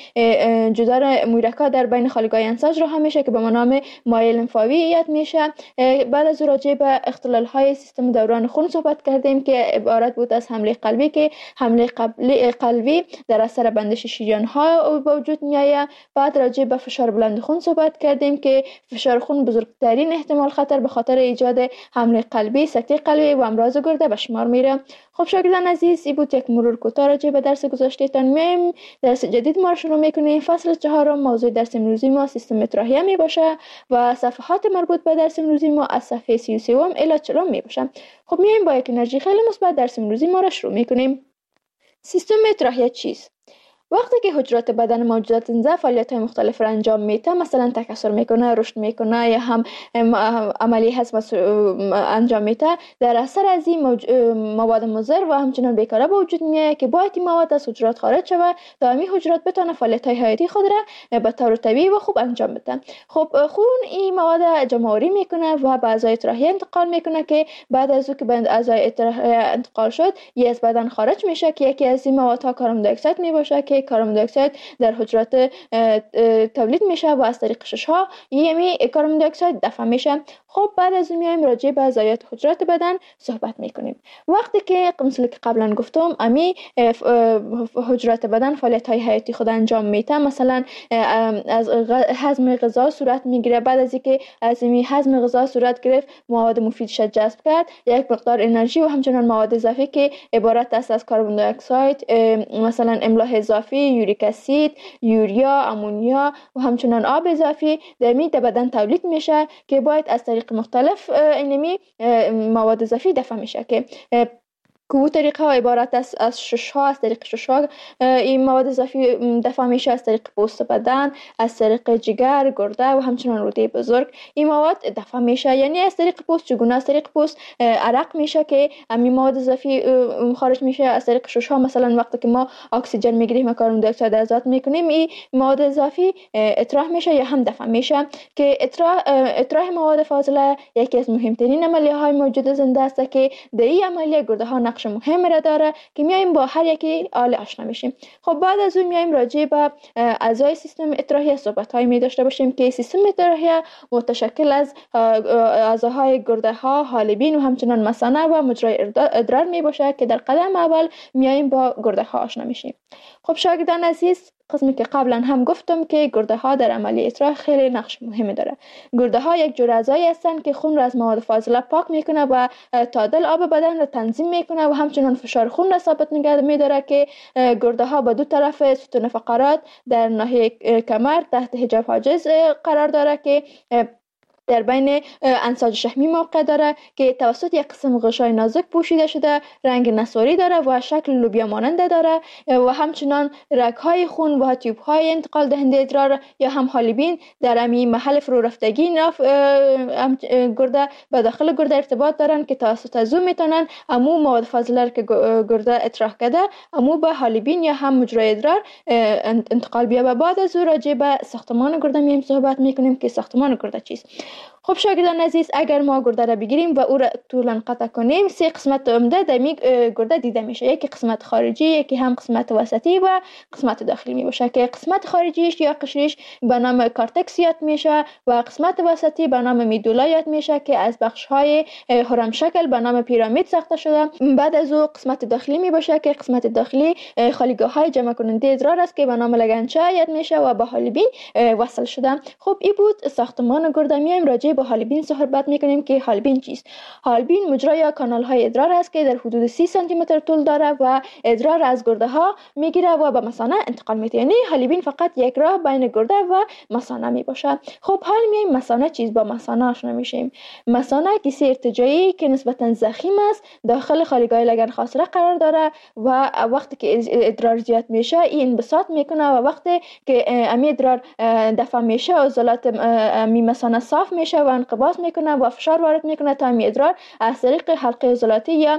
جدار محرک‌ها در بین خالیگاه انساج راه میشه که به نام مایع لمفاوی یاد میشه. بعد از راجع به اختلال های سیستم دوران خون صحبت کردیم که عبارت بود از حمله قلبی که حمله قلبی در اثر بندش شریان ها به وجود میایه. بعد راجع به فشار بلند خون صحبت کردیم که فشار خون بزرگترین احتمال خطر به خاطر ایجاد حمله قلبی، سکته قلبی و امراض گرده به شمار میره. خب شاگردان عزیز، این بود یک مرور کوتاه راجع به درس گذشته‌تان. میایم درس جدید ما شروع میکنیم. فصل چهارم. موضوع درس امروزی ما سیستم متراهیه می باشه و صفحات مربوط به درس امروزی ما از صفحه سی و سه الی چهل می باشه. خب میایم با یک انرژی خیلی مثبت درس امروزی ما را شروع میکنیم. سیستم متراهیه چیست؟ وقتی که حجرات بدن موجودات زنده فعالیت‌های مختلف را انجام میده، مثلا تکثر میکنه، رشد میکنه یا هم عملی هضم انجام میده، در اثر از این موج... مواد مضر و همچنان بیکاره به وجود میاد که باید این مواد از حجرات خارج شود تا همین حجرات بتونه فعالیت‌های حیاتی خود را به طور طبیعی و خوب انجام بده. خب خون این مواد جمع‌آوری میکنه و به اعضای اطراحی انتقال میکنه که بعد از او که به اعضای اطراحی انتقال شد، یه از بدن خارج میشه که یکی از این موادها کربن دی اکساید میباشه که کربن دی اکساید در حجرات تولید میشه و از طریق شش‌ها یمی کربن دی اکساید دفع میشه. خب بعد از اون میایم راجع به اعضای حجرات بدن صحبت میکنیم. وقتی که مثل که قبلا گفتم امی حجرات بدن فعالیت های حیاتی خود انجام میده، مثلا از هضم غذا صورت میگیره. بعد از اینکه از این هضم غذا صورت گرفت، مواد مفیدش جذب کرد، یک مقدار انرژی و همچنان مواد اضافی که عبارت است از کربن دی اکساید، مثلا املاح اضافی، یوریک اسید، یوریا، امونیا و همچنان آب اضافی در می بدن تولید میشه که باید از طریق مختلف اینمی مواد اضافی دفع میشه که که طریقه ها عبارت است از شش ها. از طریق شش ها این مواد اضافی دفع میشه از طریق پوست بدن، از طریق جگر، گرده و همچنان روده بزرگ این مواد دفع میشه. یعنی از طریق پوست چگونه؟ از طریق پوست عرق میشه که همین مواد اضافی خارج میشه. از طریق شش ها مثلا وقتی که ما اکسیژن میگیریم و کربن دی اکساید آزاد میکنیم، این مواد اضافی اطراح میشه یا هم دفع میشه که اطراح اطراح مواد فاضله یکی از مهمترین عملیه های موجود زنده است که در این عملیه گرده ها نقش مهم را داره که میایم با هر یکی آل آشنا میشیم. خب بعد از اون میایم راجع به اعضای سیستم اطراحی صحبت های می داشته باشیم که سیستم اطراحی متشکل از اعضاهای گرده ها، حالبین و همچنان مثانه و مجرای ادرار می باشه که در قدم اول میایم با گرده ها آشنا میشیم. خب شاگردان عزیز، قسمی که قبلا هم گفتم که گرده ها در عملی اطراح خیلی نقش مهمی داره. گرده ها یک جور اعضایی هستند که خون را از مواد فاضله پاک میکنه و تعادل آب بدن را تنظیم میکنه و همچنان فشار خون را ثابت نگه میداره که گرده ها به دو طرف ستون فقرات در ناحیه کمر تحت حجاب حاجز قرار داره که در بین انساج شحمی موقع داره که توسط یک قسم غشای نازک پوشیده شده، رنگ نسواری داره و شکل لوبیا ماننده داره و همچنان رگ‌های خون و تیوب‌های انتقال دهنده ادرار یا هم حالبین در همین محل فرو رفتگی ناف گرده به داخل گرده ارتباط دارن که توسط از او میتونن امو مواد فاضله که گرده اطراح کرده امو به حالبین یا هم مجرای ادرار انتقال بیابه. بعد از او راجع به ساختمان گرده میم صحبت میکنیم که ساختمان گرده چیست. خب شاگردان عزیز، اگر ما گرده را بگیریم و او را طولا قطع کنیم، سه قسمت عمده در می گرده دیده میشه. یکی قسمت خارجی، یکی هم قسمت وسطی و قسمت داخلی می باشه که قسمت خارجیش یا قشریش به نام کارتکس یاد میشه و قسمت وسطی به نام میدولا یاد میشه که از بخش های هرم شکل به نام پیرامید ساخته شده. بعد از او قسمت داخلی می باشه که قسمت داخلی خالیگاه های جمع کننده ادرار است که به نام لگنچه یاد میشه و به حالبین وصل شده. خب این بود ساختمان گرده. میایم راجع به حالبین صحبت میکنیم که حالبین چیست. حالبین مجرا یا کانال های ادرار است که در حدود سی سانتی متر طول داره و ادرار از گرده ها میگیره و به مثانه انتقال میده. یعنی حالبین فقط یک راه بین گرده و مثانه می باشه. خب حال میایم مثانه چیست، با مثانه آشنا میشیم. مثانه کیسه ارتجاعی که نسبتا ضخیم است داخل خالیگاه لگن خاصره قرار داره و وقتی که ادرار زیاد میشه این انبساط میکنه و وقتی که امی ادرار دفع میشه عضلات امی مثانه صاف میشه و انقباض میکنه و فشار وارد میکنه تا امی ادرار از طریق حلقه عضلاتی یا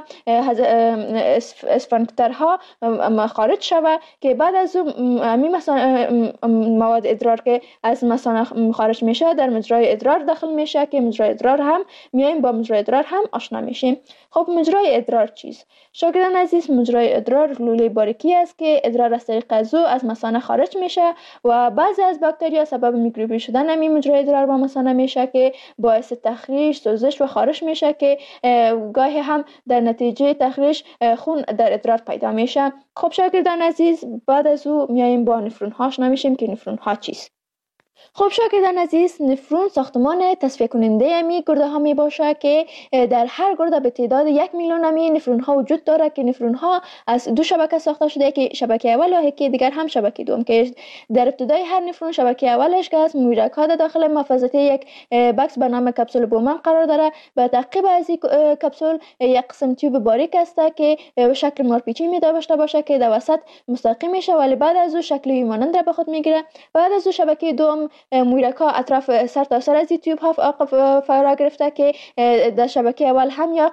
اسفنکترها خارج شوه که بعد از امی مثانه مواد ادرار که از مثانه خارج میشه در مجرای ادرار داخل میشه که مجرای ادرار هم میایم با مجرای ادرار هم آشنا میشیم. خب مجرای ادرار چیست؟ شاگردان عزیز، مجرای ادرار لوله باریکی است که ادرار از طریق از او از مثانه خارج میشه و بعضی از باکتریا سبب میکروبی شدن همین مجرای ادرار با مثانه میشه که باعث تخریش، سوزش و خارش میشه که گاهی هم در نتیجه تخریش خون در ادرار پیدا میشه. خب شاگردان عزیز، بعد از او میایم با نفرون ها آشنا میشیم که نفرون ها چیست. خب شاگردان عزیز، نفرون ساختمان تصفیه کننده امی گرده ها می باشه که در هر گرده به تعداد یک میلیون امی نفرون ها وجود داره که نفرون ها از دو شبکه ساخته شده که شبکه اول و یکی دیگر هم شبکه دوم که در ابتدای هر نفرون شبکه اولش که از مویرک ها داخل محفظتی یک بکس به نام کپسول بومن قرار داره. به تعقیب از این کپسول یک قسم تیوب باریک است که شکل مارپیچی می داشته باشه که در وسط مستقیم میشه ولی بعد از او شکل مانند را به خود میگیره. بعد از او شبکه دوم مویرک ها اطراف سر تا سر از این تیوب ها فرا گرفته که در شبکه اول هم یا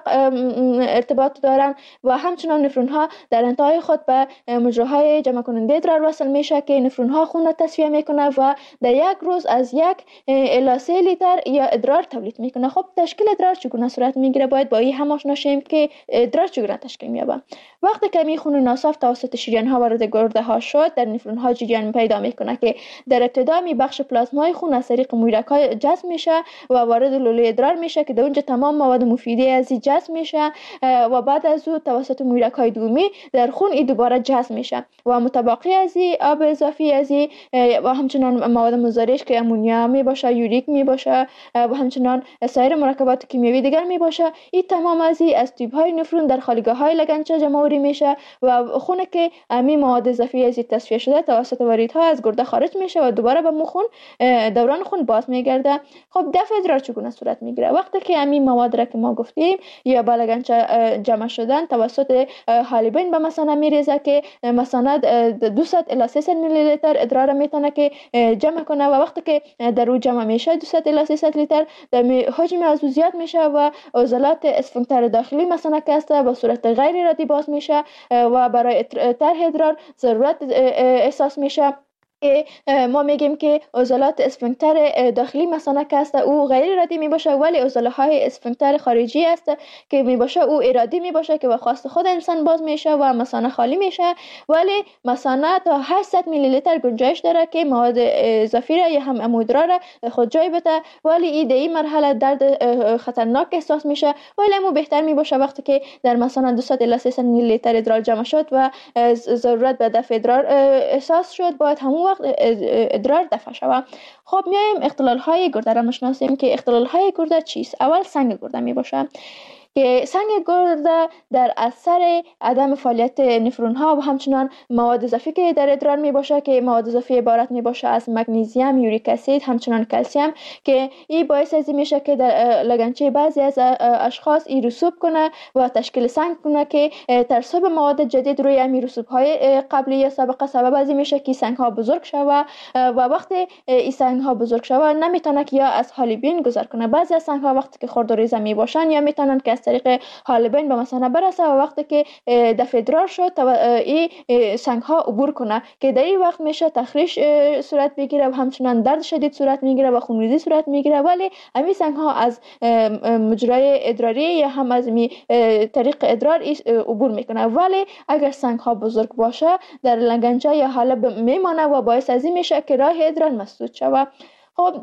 ارتباط دارن و همچنان نفرون ها در انتهای خود به مجراهای جمع کننده ادرار وصل میشه که نفرون ها خون را تصفیه میکنه و در یک روز از یک الی سه لیتر یا ادرار تولید میکنه. خب تشکیل ادرار چگونه صورت میگیره؟ باید با این هم آشنا شیم که ادرار چگونه تشکیل مییابه. وقتی که می خون ناصاف توسط شریان ها وارد گرده ها شد، در نفرون ها جریان پیدا میکنه که در ابتدا می بخش پلازمای خون از طریق مویرک ها جذب میشه و وارد لوله ادرار میشه که در اونجا تمام مواد مفیده از این جذب میشه و بعد از او توسط مویرک های دومی در خون ای دوباره جذب میشه و متبقی از این آب اضافی از این و همچنان مواد مضرش که امونیا می باشه، یوریک می باشه و همچنان سایر مرکبات کیمیایی دیگر می باشه، این تمام از این از تیوب های نفرون در خالیگاه های لگنچه جمع میشه و خون که امی مواد اضافی از این تصفیه شده توسط واریدها از گرده خارج میشه و دوباره به مو خون دوران خون باز میگرده. خب دفع ادرار چگونه صورت میگیره؟ وقتی که امی مواد را که ما گفتیم یا به لگنچه جمع شدن توسط حالبین به مثانه میریزه که مثانه دویست الی سیصد میلی لیتر ادرار میتونه که جمع کنه و وقتی که در او جمع میشه دویست الی سیصد لیتر حجم از او زیاد میشه و عضلات اسفنکتر داخلی مثانه که است به صورت غیر ارادی باز میشه و برای طرح ادرار ضرورت احساس میشه که ما میگیم که عضلات اسفنکتر داخلی مثانه که است او غیر ارادی می باشه ولی عضله های اسفنکتر خارجی است که می باشه او ارادی می باشه که به خواست خود انسان باز میشه و مثانه خالی میشه ولی مثانه تا هشتصد میلی لیتر گنجایش داره که مواد اضافی را یا هم امودرا را خود جای بده ولی این در این مرحله درد خطرناک احساس میشه ولی امو بهتر می باشه وقتی که در مثانه دویست الی سیصد میلی لیتر ادرار جمع شد و ضرورت به دفع ادرار احساس شد باید همون وقت ادرار دفع شود. خب میایم اختلال های گرده را مشناسیم که اختلال های گرده چیست؟ اول سنگ گرده می باشه که سنگ گرده در اثر عدم فعالیت نفرون ها و همچنان مواد اضافی که در ادرار می باشه که مواد اضافی عبارت می باشه از مگنیزیم، یوریک اسید، همچنان کلسیم که این باعث از این میشه که در لگنچه بعضی از اشخاص این رسوب کنه و تشکیل سنگ کنه که ترسب مواد جدید روی امی رسوب های قبلی یا سابقه سبب از این میشه که سنگ ها بزرگ شوه و وقتی این سنگ ها بزرگ شوه نمیتونه که یا از حالبین گذر کنه. بعضی از سنگ ها وقتی که خرد و ریزه می باشن یا میتونن که طریق حالبین به مثانه برسه و وقتی که دفع ادرار شد این سنگ ها عبور کنه که در این وقت میشه تخریش صورت بگیره و همچنان درد شدید صورت میگیره و خونریزی صورت میگیره ولی همین سنگ ها از مجرای ادراری یا هم از می طریق ادرار عبور میکنه ولی اگر سنگ ها بزرگ باشه در لگنچه یا حالب میمانه و باعث از این میشه که راه ادرار مسدود شود. خب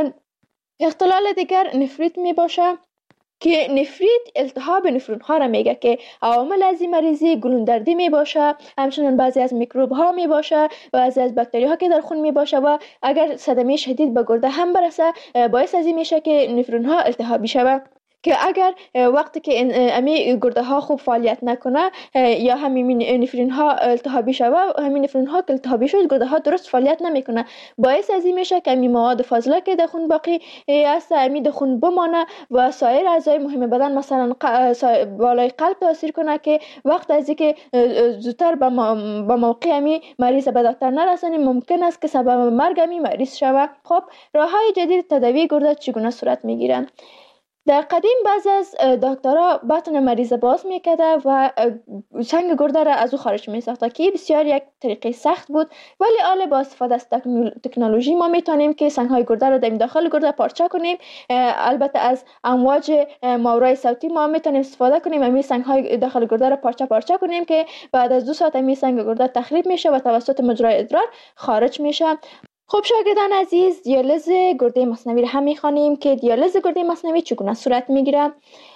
اختلال دیگر نفریت می باشه که نفریت التهاب نفرون ها را میگه که عوامل از این مریضی گلوندردی می باشه، همچنان بعضی از میکروب ها می باشه، بعضی از باکتری ها که در خون می باشه و اگر صدمه شدید به گرده هم برسه باعث از این میشه که نفرون ها التهابی شود که اگر وقتی که امی گرده ها خوب فعالیت نکنه یا همین نفرین ها التهابی شود همین نفرین ها که التهابی شد گرده ها درست فعالیت نمیکنه باعث از این میشه که امی مواد فاضله که در خون باقی است امی در خون بمانه و سایر اعضای مهم بدن مثلا بالای قلب تاثیر کنه که وقت از اینکه زودتر به موقع امی مریض به دکتر نرسانیم ممکن است که سبب مرگ امی مریض شود. خب راه های جدید تداوی گرده چگونه صورت میگیرن؟ در قدیم بعضی از دکترها بطن مریض باز میکرده و سنگ گرده را از او خارج میساخته که بسیار یک طریقه سخت بود ولی حالا با استفاده از تکنولوژی ما میتونیم که سنگ های گرده را در داخل گرده پارچه کنیم. البته از امواج ماورای صوتی ما میتونیم استفاده کنیم امی سنگ های داخل گرده را پارچه پارچه کنیم که بعد از دو ساعت امی سنگ گرده تخریب میشه و توسط مجرای ادرار خارج میشه. خب شاگردان عزیز دیالیز گرده مصنوی را هم میخوانیم که دیالیز گرده مصنوی چگونه صورت میگیره.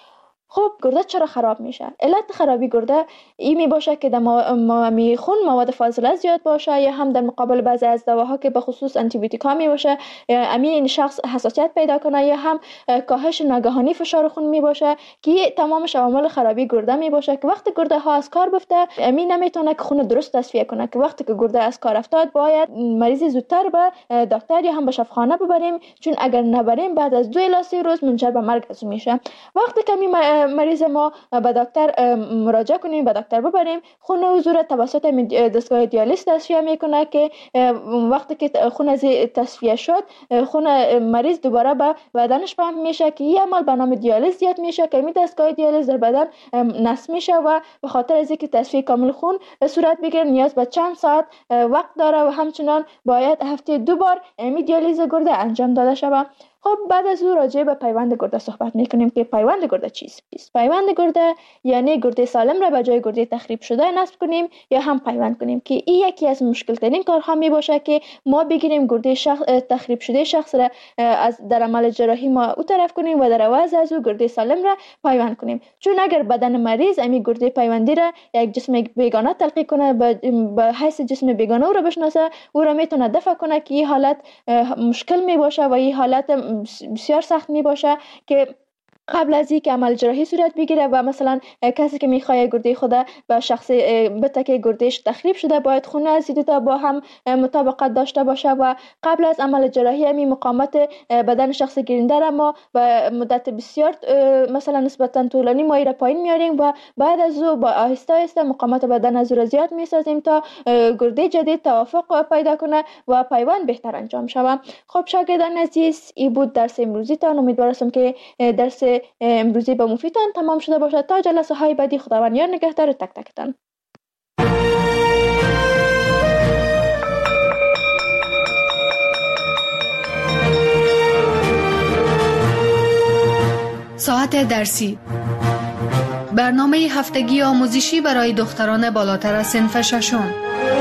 خب گرده چرا خراب میشه؟ علت خرابی گرده این می باشه که در می خون مواد فاضله زیاد باشه، یا هم در مقابل بعضی از دواها که به خصوص آنتی بیوتیکا می باشه امی این شخص حساسیت پیدا کنه، یا هم کاهش ناگهانی فشار خون می باشه که تمامش عوامل خرابی گرده می باشه که وقتی گرده ها از کار بفته امی نمیتونه که خون درست تصفیه کنه، که وقتی که گرده از کار افتاد باید مریض زودتر به دکتر یا هم به شفاخانه ببریم، چون اگر نبریم بعد از دو الی سه روز منجر به مرگ از میشه. وقتی که مریض ما به دکتر مراجعه کنیم، به دکتر ببریم، خون او زور توسط دستگاه دیالیز تصفیه میکنه که وقتی که خون از تصفیه شد خون مریض دوباره به بدنش پمپ میشه که این عمل به نام دیالیز زیاد میشه که این دستگاه دیالیز در بدن نصب میشه و به خاطر از اینکه تصفیه کامل خون صورت بگیره نیاز به چند ساعت وقت داره و همچنان باید هفته دو بار این دیالیز گرده انجام داده شود. خب بعد از او راجع به پیوند گرده صحبت میکنیم که پیوند گرده چیست؟ پیوند گرده یعنی گرده سالم را به جای گرده تخریب شده نصب کنیم یا هم پیوند کنیم، که این یکی از مشکل ترین کارها می باشه که ما بگیریم گرده شخص تخریب شده شخص را از در عمل جراحی ما او طرف کنیم و در عوض از او گرده سالم را پیوند کنیم، چون اگر بدن مریض امی گرده پیوندی را یک جسم بیگانه تلقی کنه، به حیث جسم بیگانه او را بشناسه، او را میتونه دفع کنه که این حالت مشکل می باشه و این حالت بسیار سخت می باشه که قبل از اینکه عمل جراحی صورت بگیره و مثلا کسی که میخواد گرده خود به شخص بته که گردهش تخریب شده باید خون از دو تا با هم مطابقت داشته باشه و قبل از عمل جراحی همی مقاومت بدن شخص گیرنده را ما به مدت بسیار مثلا نسبتا طولانی ما را پایین میاریم و بعد از او با آهسته آهسته مقاومت بدن از او زیاد میسازیم تا گرده جدید توافق پیدا کنه و پیوند بهتر انجام شود. خب شاگردان عزیز، این بود درس امروزی تان. امیدوارم که درس امروزی به مفیدتان تمام شده باشد. تا جلسه های بعدی خداوند یار نگهدار تک تکتان. ساعت درسی، برنامه هفتگی آموزشی برای دختران بالاتر از صنف ششم.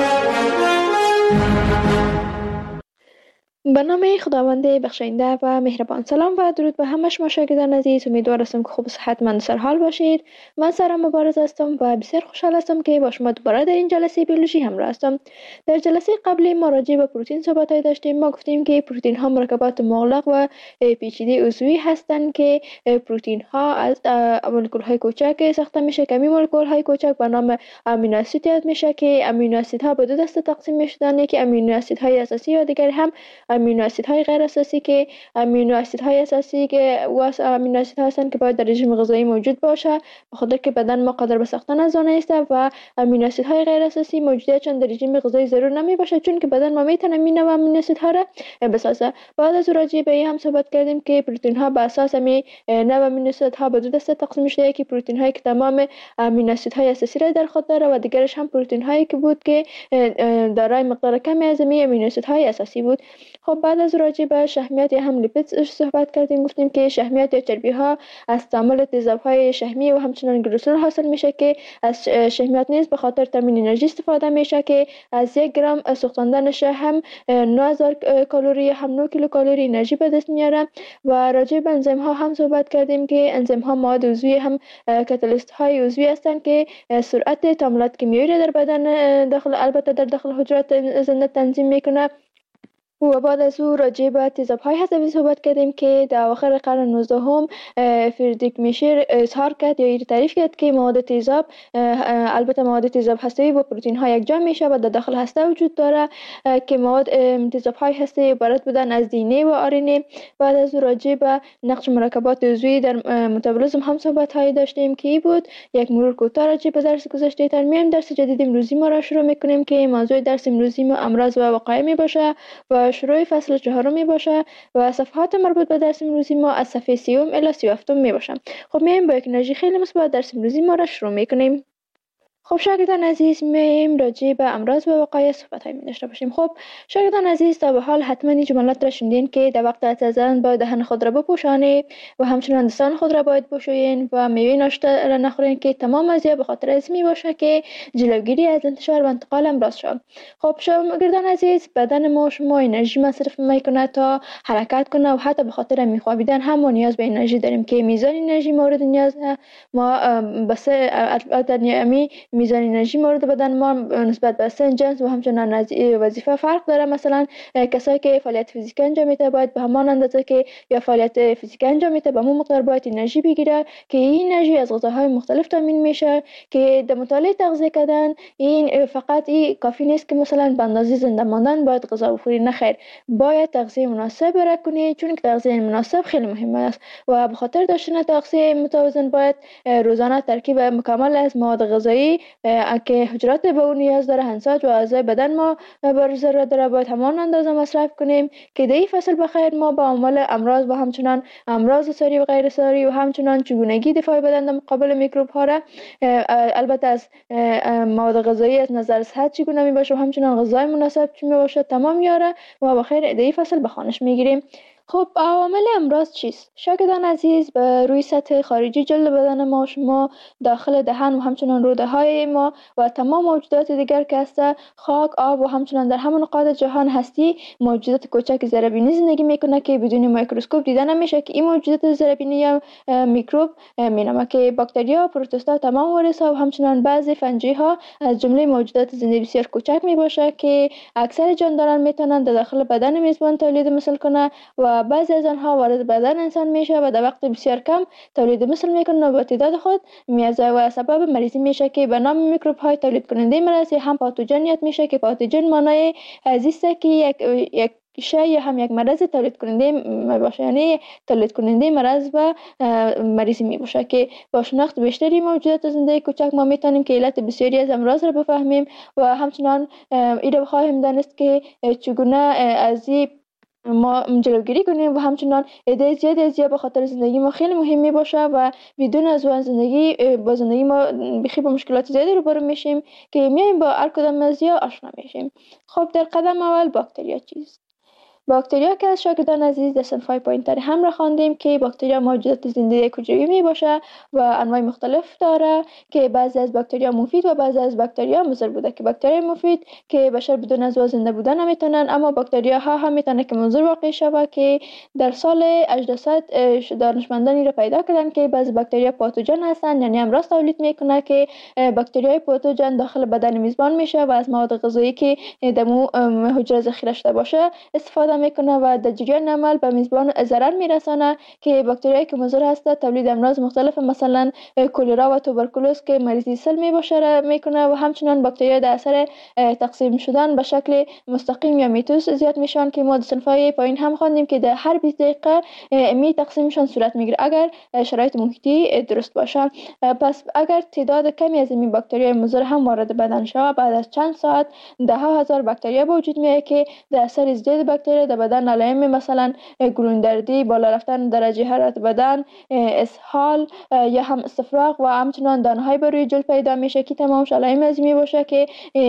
به نام خداوند بخشاینده و مهربان. سلام و درود به همه شما شاگردان عزیز. امیدوار هستم که خوب و صحتمند سر حال باشید. من سارا مبارز هستم و بسیار خوشحال هستم که با شما دوباره در این جلسه بیولوژی همراه هستم. در جلسه قبلی ما راجع به پروتئین صحبت داشتیم. ما گفتیم که پروتئین ها مرکبات مغلق و پیچیده عضوی هستند که پروتئین ها از مولکول های کوچک ساخته میشه که این مولکول های کوچک به نام امینو اسید یاد میشه که امینو اسید ها به دو دسته تقسیم میشدن، یکی امینو اسید های اساسی و دیگر هم امینو اسیدهای غیر اساسی که امینو اسیدهای اساسی که واس امینو اسیدها هستند که باید در رژیم غذایی موجود باشه، بخاطر که بدن ما قادر به ساختن از آن است، و امینو اسیدهای غیر اساسی موجودیت چون در رژیم غذایی ضرور نمی باشه چون که بدن ما میتونه این نوع امینو اسیدها را بسازه. بعد از راجع به هم صحبت کردیم که پروتئین ها به اساس می نوع امینو اسیدها به دو دسته تقسیم شده، یکی پروتئین هایی که تمام امینو اسیدهای اساسی را در خود داره و دیگرش هم پروتئین هایی که بود که دارای مقدار کمی از امینو اسیدهای اساسی بود. خب بعد از راجع به شحمیات یا هم لیپید صحبت کردیم. گفتیم که شحمیات یا چربی ها از تعامل تیزاب های شحمی و همچنان گلوسول حاصل میشه که از شحمیات نیز به خاطر تامین انرژی استفاده میشه که از یک گرم سوختاندنش هم نه هزار کالری هم نه کیلو کالری انرژی به دست میاره. و راجع به انزیم ها هم صحبت کردیم که انزیم ها مواد عضوی هم کاتالیست های عضوی هستند که سرعت تعاملات کیمیایی در بدن داخل البته در داخل حجرات زنده تنظیم میکنه. و بعد از او راجع به تیزاب‌های هسته‌ای صحبت کردیم که در اواخر قرن نوزدهم فریدریک میشر اظهار کرد یا تعریف کرد که مواد تیزاب البته مواد تیزاب هسته‌ای با پروتئین ها یکجا میشه و در داخل هسته وجود داره که مواد تیزاب‌های هسته‌ای عبارت بودن از دی ان ای و آر ان ای. بعد از او راجع به نقش مرکبات عضوی در متابولیسم هم صحبت هایی داشتیم که ای بود. یک مرور کوتاه راجع به درس گذشته ترمیم درس جدید امروزی ما را شروع می‌کنیم که موضوع درس امروزی ما امراض و وقایع می باشه و شروع فصل چهارم می باشه و صفحات مربوط به درس امروزی ما از صفحه سیوم الی سی و هفتم می باشه. خب میایم با یک انرژی خیلی مثبت درس امروزی ما را شروع میکنیم. خب شاگردان عزیز، میایم راجع به امراض و وقایع صحبت های می داشته باشیم. خب شاگردان عزیز، تا به حال حتما این جملات را شنیدین که در وقت عطر زدن باید دهن خود را بپوشانید و همچنان دستان خود را باید بشویین و میوه ناشتا را نخورین که تمام ازیا به خاطر از می باشه که جلوگیری از انتشار و انتقال امراض شود. خب شاگردان عزیز، بدن ما شما انرژی مصرف میکنه تا حرکت کنه و حتی به خاطر میخوابیدن هم ما نیاز به انرژی داریم که میزان انرژی مورد نیاز ما بس البته میزان انرژی مورد بدن ما نسبت به سن، جنس و همچنان وظیفه فرق داره. مثلا کسایی که فعالیت فیزیکی انجام میده باید به همان اندازه که یا فعالیت فیزیکی انجام میده به همون مقدار باید انرژی بگیره که این انرژی از غذاهای مختلف تامین میشه که در مطالعه تغذیه کردن این فقط این کافی نیست که مثلا به اندازه زنده ماندن باید غذا بخوری. نه خیر، باید تغذیه مناسب را کنی، چون که تغذیه مناسب خیلی مهم است و به خاطر داشتن تغذیه متوازن باید روزانه ترکیب مکمل از مواد غذایی که حجرات به اون نیاز داره، انساج و اعضای بدن ما بر ضرورت داره باید همان اندازه مصرف کنیم که در این فصل بخیر ما با عوامل امراض و همچنان امراض ساری و غیر ساری و همچنان چگونگی دفاع بدن در مقابل میکروب ها را البته از مواد غذایی از نظر صحت چگونه می باشه و همچنان غذای مناسب چی می باشه تمام یاره ما بخیر در این فصل به خانش میگیریم. خب عوامل امراض چیست؟ شاگردان عزیز، به روی سطح خارجی جلد بدن ما شما داخل دهن و همچنان روده های ما و تمام موجودات دیگر که هست خاک، آب و همچنان در همون نقاط جهان هستی موجودات کوچک زیربینی زندگی میکنه که بدون میکروسکوپ دیده نمیشه که این موجودات زیربینی یا میکروب مینامه که باکتریا، پروتوستا، تمام ویروس ها و همچنان بعضی فنجی ها از جمله موجودات زنده بسیار کوچک می باشه که اکثر جانداران میتونن در داخل بدن میزبان تولید مثل کنه و بعضی از آنها وارد بدن انسان میشه و در وقت بسیار کم تولید مثل میکنه و با تعداد خود میازه و سبب مریضی میشه که به نام میکروب های تولید کننده مرض هم پاتوژن یاد میشه که پاتوژن معنای عزیزه که یک یک شای هم یک مرض تولید کننده می باشه، یعنی تولید کننده مرض و مریضی می باشه که با شناخت بیشتری موجودات زنده کوچک ما میتونیم که علت بسیاری از امراض را بفهمیم و همچنان این را بخواهیم دانست که چگونه از ما جلوگیری کنیم و همچنان عده زیادی از به خاطر زندگی ما خیلی مهم می باشه و بدون از اون زندگی با زندگی ما بخی با مشکلات زیادی روبرو میشیم که میایم با هر کدام از آشنا میشیم. خب در قدم اول باکتریا چیست؟ باکتریا که از شاگردان عزیز در صنف‌های پایین‌تر هم را خواندیم که باکتریا موجودات زنده حجروی می باشه و انواع مختلف داره که بعضی از باکتریا مفید و بعضی از باکتریا مضر بوده که باکتریا مفید که بشر بدون از زنده بودن نمیتونن، اما باکتریا ها هم میتونه که مضر واقع شوه که در سال هجده دانشمندانی را پیدا کردن که بعضی باکتریا پاتوژن هستن، یعنی امراض تولید میکنه که باکتریای پاتوژن داخل بدن میزبان میشه و از مواد غذایی که در حجره ذخیره شده باشه استفاده میکنه و در جریان عمل به میزبان ضرر میرسانه که باکتریایی که مضر هست تولید امراض مختلف مثلا کلرا و توبرکولوز که مریضی سل می باشه میکنه و همچنان باکتریا در اثر تقسیم شدن به شکل مستقیم یا میتوس زیاد میشن که ما در صنف‌های پایین هم خواندیم که در هر بیست دقیقه می تقسیمشان صورت میگیره اگر شرایط محیطی درست باشه. پس اگر تعداد کمی از این باکتریای مضر هم وارد بدن شود بعد از چند ساعت ده ها هزار باکتریا به وجود میاد که در اثر ازدیاد باکتریا در بدن علائم مثلا گلوندردی، بالا رفتن درجه حرارت بدن، اسهال یا هم استفراغ و همچنان دانه‌های بر روی جلد پیدا میشه که تمامش علائم از می باشه که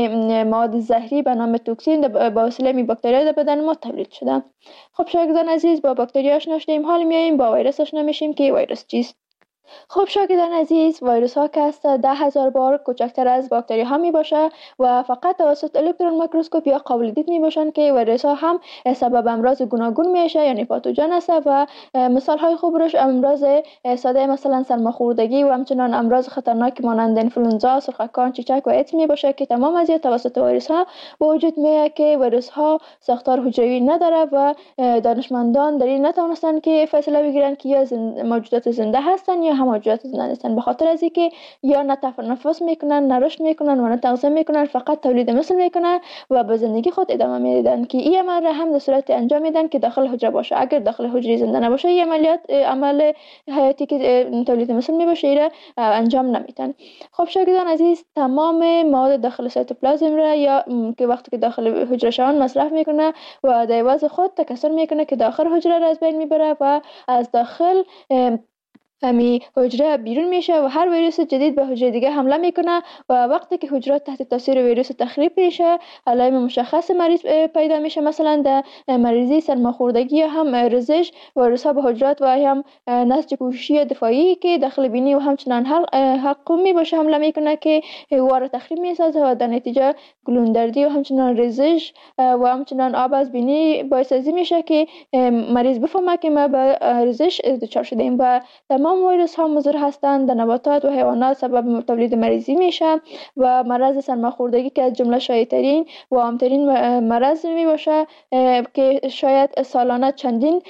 مواد زهری به نام توکسین به واسطه می باکتریا در بدن ما تولید شده. خب شاگردان عزیز، با باکتریا آشنا شدیم، حال میایم با ویروس آشنا میشیم که ویروس چیست. خب شاگردان عزیز، ویروس ها که است ده هزار بار کوچکتر از باکتری ها می باشه و فقط توسط الکترون میکروسکوپ یا قابل دید می باشن که ویروس ها هم سبب امراض گوناگون میشه، یعنی پاتوژن است و مثال های خوب روش امراض ساده مثلا سرماخوردگی و همچنان امراض خطرناک مانند انفلوئنزا، سرخکان، چیچک و ایدز می باشه که تمام از توسط ویروس ها به وجود میاد که ویروس ها ساختار حجروی نداره و دانشمندان در این نتونستن که فیصله بگیرن که یا موجودات زنده هستن یا هم موجودات زنده هستن، به خاطر از اینکه یا نه تنفس میکنن، نه رشد میکنن و نه تغذیه میکنن، فقط تولید مثل میکنن و به زندگی خود ادامه میدن که این عمل را هم در صورت انجام میدن که داخل حجره باشه. اگر داخل حجره زنده نباشه این عملیات عمل حیاتی که تولید مثل میباشه ایره انجام نمیدن. خب شاگردان عزیز، تمام مواد داخل سایتوپلازم را یا که وقتی که داخل حجره شون مصرف میکنه و در عوض خود تکثر میکنه که داخل حجره را از بین میبره و از داخل همی حجره بیرون میشه و هر ویروس جدید به حجره دیگه حمله میکنه و وقتی که حجرات تحت تاثیر ویروس تخریب میشه علائم مشخص مریض پیدا میشه. مثلا در مریضی سرماخوردگی یا هم رزش ویروس ها به حجرات و هم نسج پوششی دفاعی که داخل بینی و همچنان حلقومی باشه حمله میکنه که هوا را تخریب میسازه و در نتیجه گلوندردی و همچنان رزش و همچنان آب از بینی باعث ازی میشه که مریض بفهمه که ما به رزش دچار شدیم. و تمام ویروس ها مضر هستند، در نباتات و حیوانات سبب تولید مریضی میشه و مرض سرماخوردگی که از جمله شایع‌ترین و عام‌ترین مرض می باشه که شاید سالانه چندین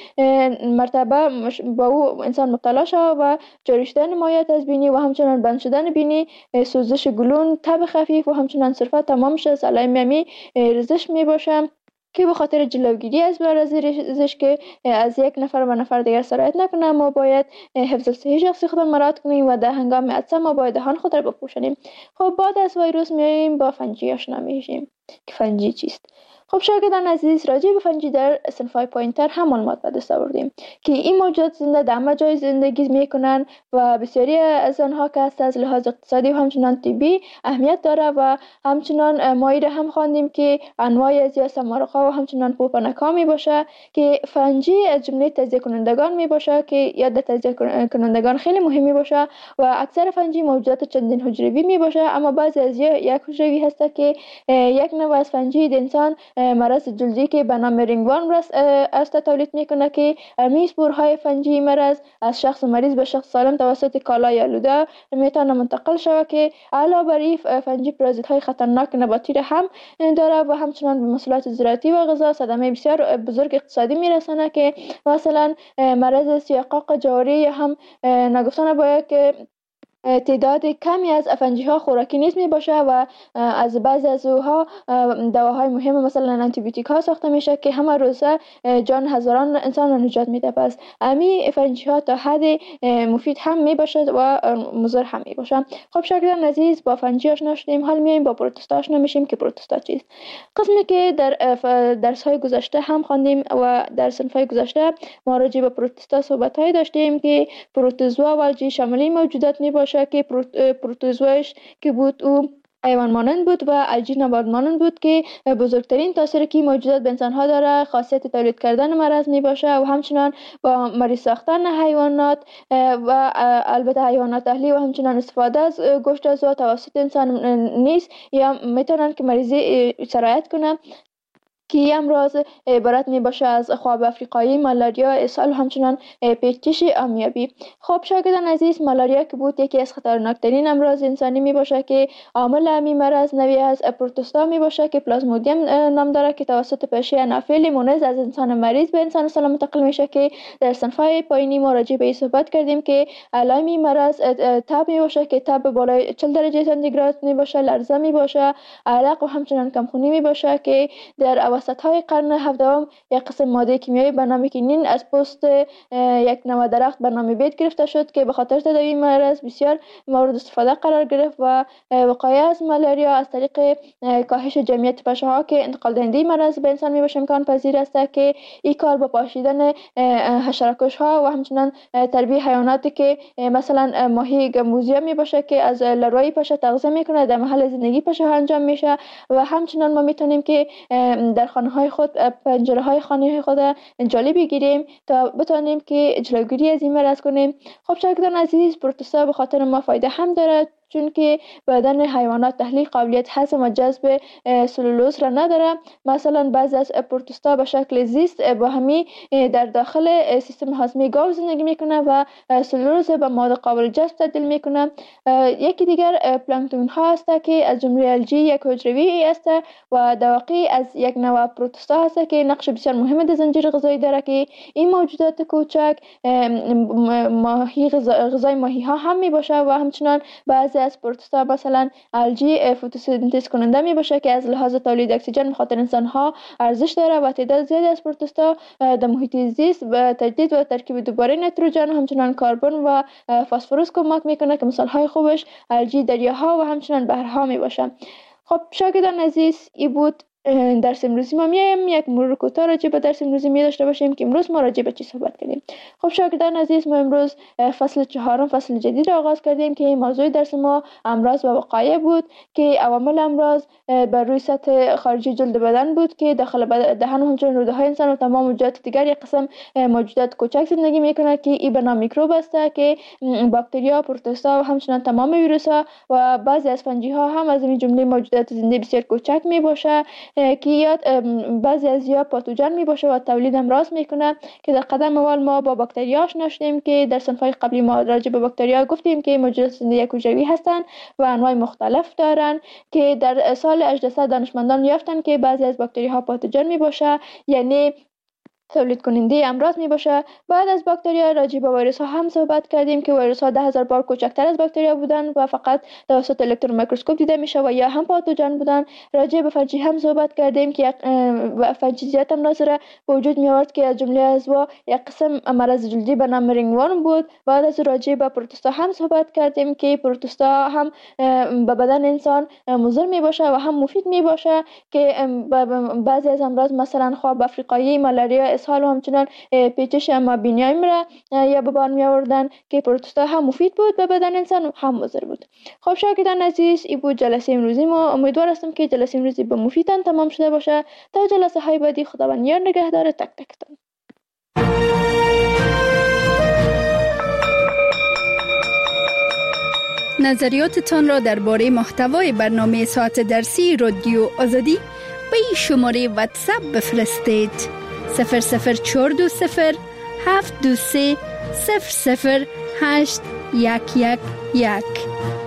مرتبه با او انسان مبتلا شود و جاری شدن مایعات از بینی و همچنان بند شدن بینی، سوزش گلون، تب خفیف و همچنان صرفا تمامش از علائم می رزش می باشه که به خاطر جلوگیری از مرض رزش که از یک نفر به نفر دیگر سرایت نکنه ما باید حفظ الصحه شخصی خود مراعات کنیم و در هنگام عطسه ما باید دهان خود را بپوشانیم. خب بعد از ویروس میایم با فنجی آشنا میشیم که فنجی چیست. خب شاگردان عزیز، راجع به فنجی در صنف‌های پایین‌تر هم معلومات به دست آوردیم که این موجودات زنده در همه جای زندگی میکنن و بسیاری از آنها که از لحاظ اقتصادی و همچنان طبی اهمیت داره و همچنان مایه هم خواندیم که انواعی از یا سمارق‌ها و همچنان پوپنک‌ها می باشه که فنجی از جمله تجزیه کنندگان می باشه که یا در تجزیه کنندگان خیلی مهمی باشه و اکثر فنجی موجودات چندین حجروی می باشه، اما بعضی از یک حجروی هست که یک نوع از فنجی انسان مرض جلدی که به نام رینگورم است تولید میکنه که می اسپورهای فنجی مرض از شخص مریض به شخص سالم توسط کالای آلوده میتونه منتقل شود که علاوه بر این فنجی پارازیت‌های خطرناک نباتی را هم داره و همچنان به محصولات زراعتی و غذا صدمه بسیار بزرگ اقتصادی میرسانه که مثلا مرض سیاقاق جواری یا هم نگفتن باید که تعداد کمی از فنجی ها خوراکی نیست می باشه و از بعضی از اوها دواهای مهم مثلا آنتی بیوتیک ها ساخته میشه که همه روزه جان هزاران انسان را نجات میده. پس امی فنجی ها تا حد مفید هم می باشه و مضر هم می باشه. خب شاگردان عزیز، با فنجی آشنا شدیم، حال میایم با پروتوستا آشنا میشیم که پروتوستا چیست. قسمی که در درس های گذشته هم خواندیم و در صنف های گذشته ما راجع به پروتوستا صحبت های داشتیم که پروتوزوا و الژی شامل موجودات می باشه که پروتوزوایش که بود او حیوان مانند بود و الژی نبات مانند بود که بزرگترین تاثیری که موجودات به انسان ها داره خاصیت تولید کردن مرض می باشه و همچنان با مریض ساختن حیوانات و البته حیوانات اهلی و همچنان استفاده از گوشت از توسط انسان نیست یا میتونن که مریضی سرایت کنه که امراض عبارت می باشه از خواب افریقایی، مالاریا، اسهال و همچنان پیچش آمیابی. خب شاگردان عزیز، مالاریا که بود یکی از خطرناکترین امراض انسانی می باشه که عامل همین مرض نوعی از پروتوستا می باشه که پلازمودیم نام داره که توسط پشه انافیل مونز از انسان مریض به انسان سالم منتقل میشه که در صنف‌های پایینی ما راجع به این صحبت کردیم که علائم این مرض تب می باشه که تب بالای چهل درجه سانتیگراد می باشه، لرزه می باشه، عرق و همچنان کمخونی می باشه که در وسط های قرن هفدهم یک قسم ماده کیمیایی به نام کینین از پوست یک نوع درخت به نام بید گرفته شد که به خاطر تداوی مرض بسیار مورد استفاده قرار گرفت و وقایع از مالاریا از طریق کاهش جمعیت پشه ها که انتقال دهنده مرض به انسان می باشه امکان پذیر است که این کار با پاشیدن حشره‌کش ها و همچنان تربیت حیواناتی که مثلا ماهی گمبوزیا می باشه که از لاروی پشه تغذیه میکنه در محل زندگی پشه ها انجام میشه و همچنان ما میتونیم که در خانه های خود پنجره های خانه خود جالی بگیریم تا بتونیم که جلوگیری از این مرض کنیم. خب شاگردان عزیز، پروتوستا به خاطر ما فایده هم داره چون که بدن حیوانات تحلیل قابلیت هضم و جذب سلولوز را نداره. مثلا بعضی از پروتوستا به شکل زیست با همی در داخل سیستم هاضمه گاو زندگی میکنه و سلولوز به مواد قابل جذب تبدیل میکنه. یکی دیگر پلانکتون ها هست که از جمله الژی یک حجروی است و در واقع از یک نوع پروتوستا هست که نقش بسیار مهم در زنجیره غذایی داره که این موجودات کوچک ماهی غذای ماهی ها هم می باشه و همچنان بعضی از پروتوستا مثلا الژی فتوسنتز کننده می باشه که از لحاظ تولید اکسیژن به خاطر انسان ها ارزش داره و تعداد زیادی از پروتوستا در محیط زیست به تجدید و ترکیب دوباره نیتروژن و همچنان کربن و فسفرس کمک میکنه که مثال های خوبش الژی دریاها و همچنان بحرها می باشه. خب شاگردان عزیز، این بود درس امروزی ما میایم یک مرور کوتاه راجع به درس امروزی می داشته باشیم که امروز ما راجع به چی صحبت کردیم. خب شاگردان عزیز، ما امروز فصل چهارم، فصل جدید را آغاز کردیم که موضوع درس ما امراض و وقایع بود که عوامل امراض بر روی سطح خارجی جلد بدن بود که داخل دهن و همچنین روده های انسان و تمام موجودات دیگر یک قسم موجودات کوچک زندگی میکنه که این به نام میکروب است که باکتریا، پروتوزوا و همچنین تمام ویروس ها و بعضی از فنجی ها هم از این جمله موجودات زنده بسیار کوچک می باشه که یاد بعضی از یا پاتوژن می باشه و تولید امراض میکنه که در قدم اول ما با باکتریا آشنا شدیم که در صنف‌های قبلی ما راجع به باکتریا گفتیم که موجودات زنده حجروی هستند و انواع مختلف دارن که در سال هجده دانشمندان یافتن که بعضی از باکتریاها پاتوژن می باشه، یعنی تولید کننده امراض می باشه. بعد از باکتریا راجع به ویروس ها هم صحبت کردیم که ویروس ها ده هزار بار کوچکتر از باکتریا بودن و فقط توسط الکترون میکروسکوپ دیده میشه و یا هم پاتوژن بودن. راجع به فنجی هم صحبت کردیم که فنجی زیاد امراض را به وجود می آورد که از جمله از وا یک قسم مرض جلدی به نام رینگورم بود. بعد از راجع به پروتوزوا هم صحبت کردیم که پروتوزوا هم به بدن انسان مضر می باشه و هم مفید می باشه که بعضی از امراض مثلا خواب افریقایی، مالاریا، اسهال و همچنان پیچش اما بینایی میره یا به بار می آوردن که پروتوزوا هم مفید بود به بدن انسان و هم مضر بود. خب شاگردان عزیز، این بود جلسه امروزی ما. امیدوار هستم که جلسه امروزی به مفیدتان تمام شده باشه. تا جلسه های بعدی خداوند یار نگهدار تک تکتان. نظریاتتان را درباره محتوای برنامه ساعت درسی رادیو آزادی به این شماره واتساپ بفرستید: صفر صفر چهار دو صفر هفت دو سه صفر صفر هشت یک یک یک.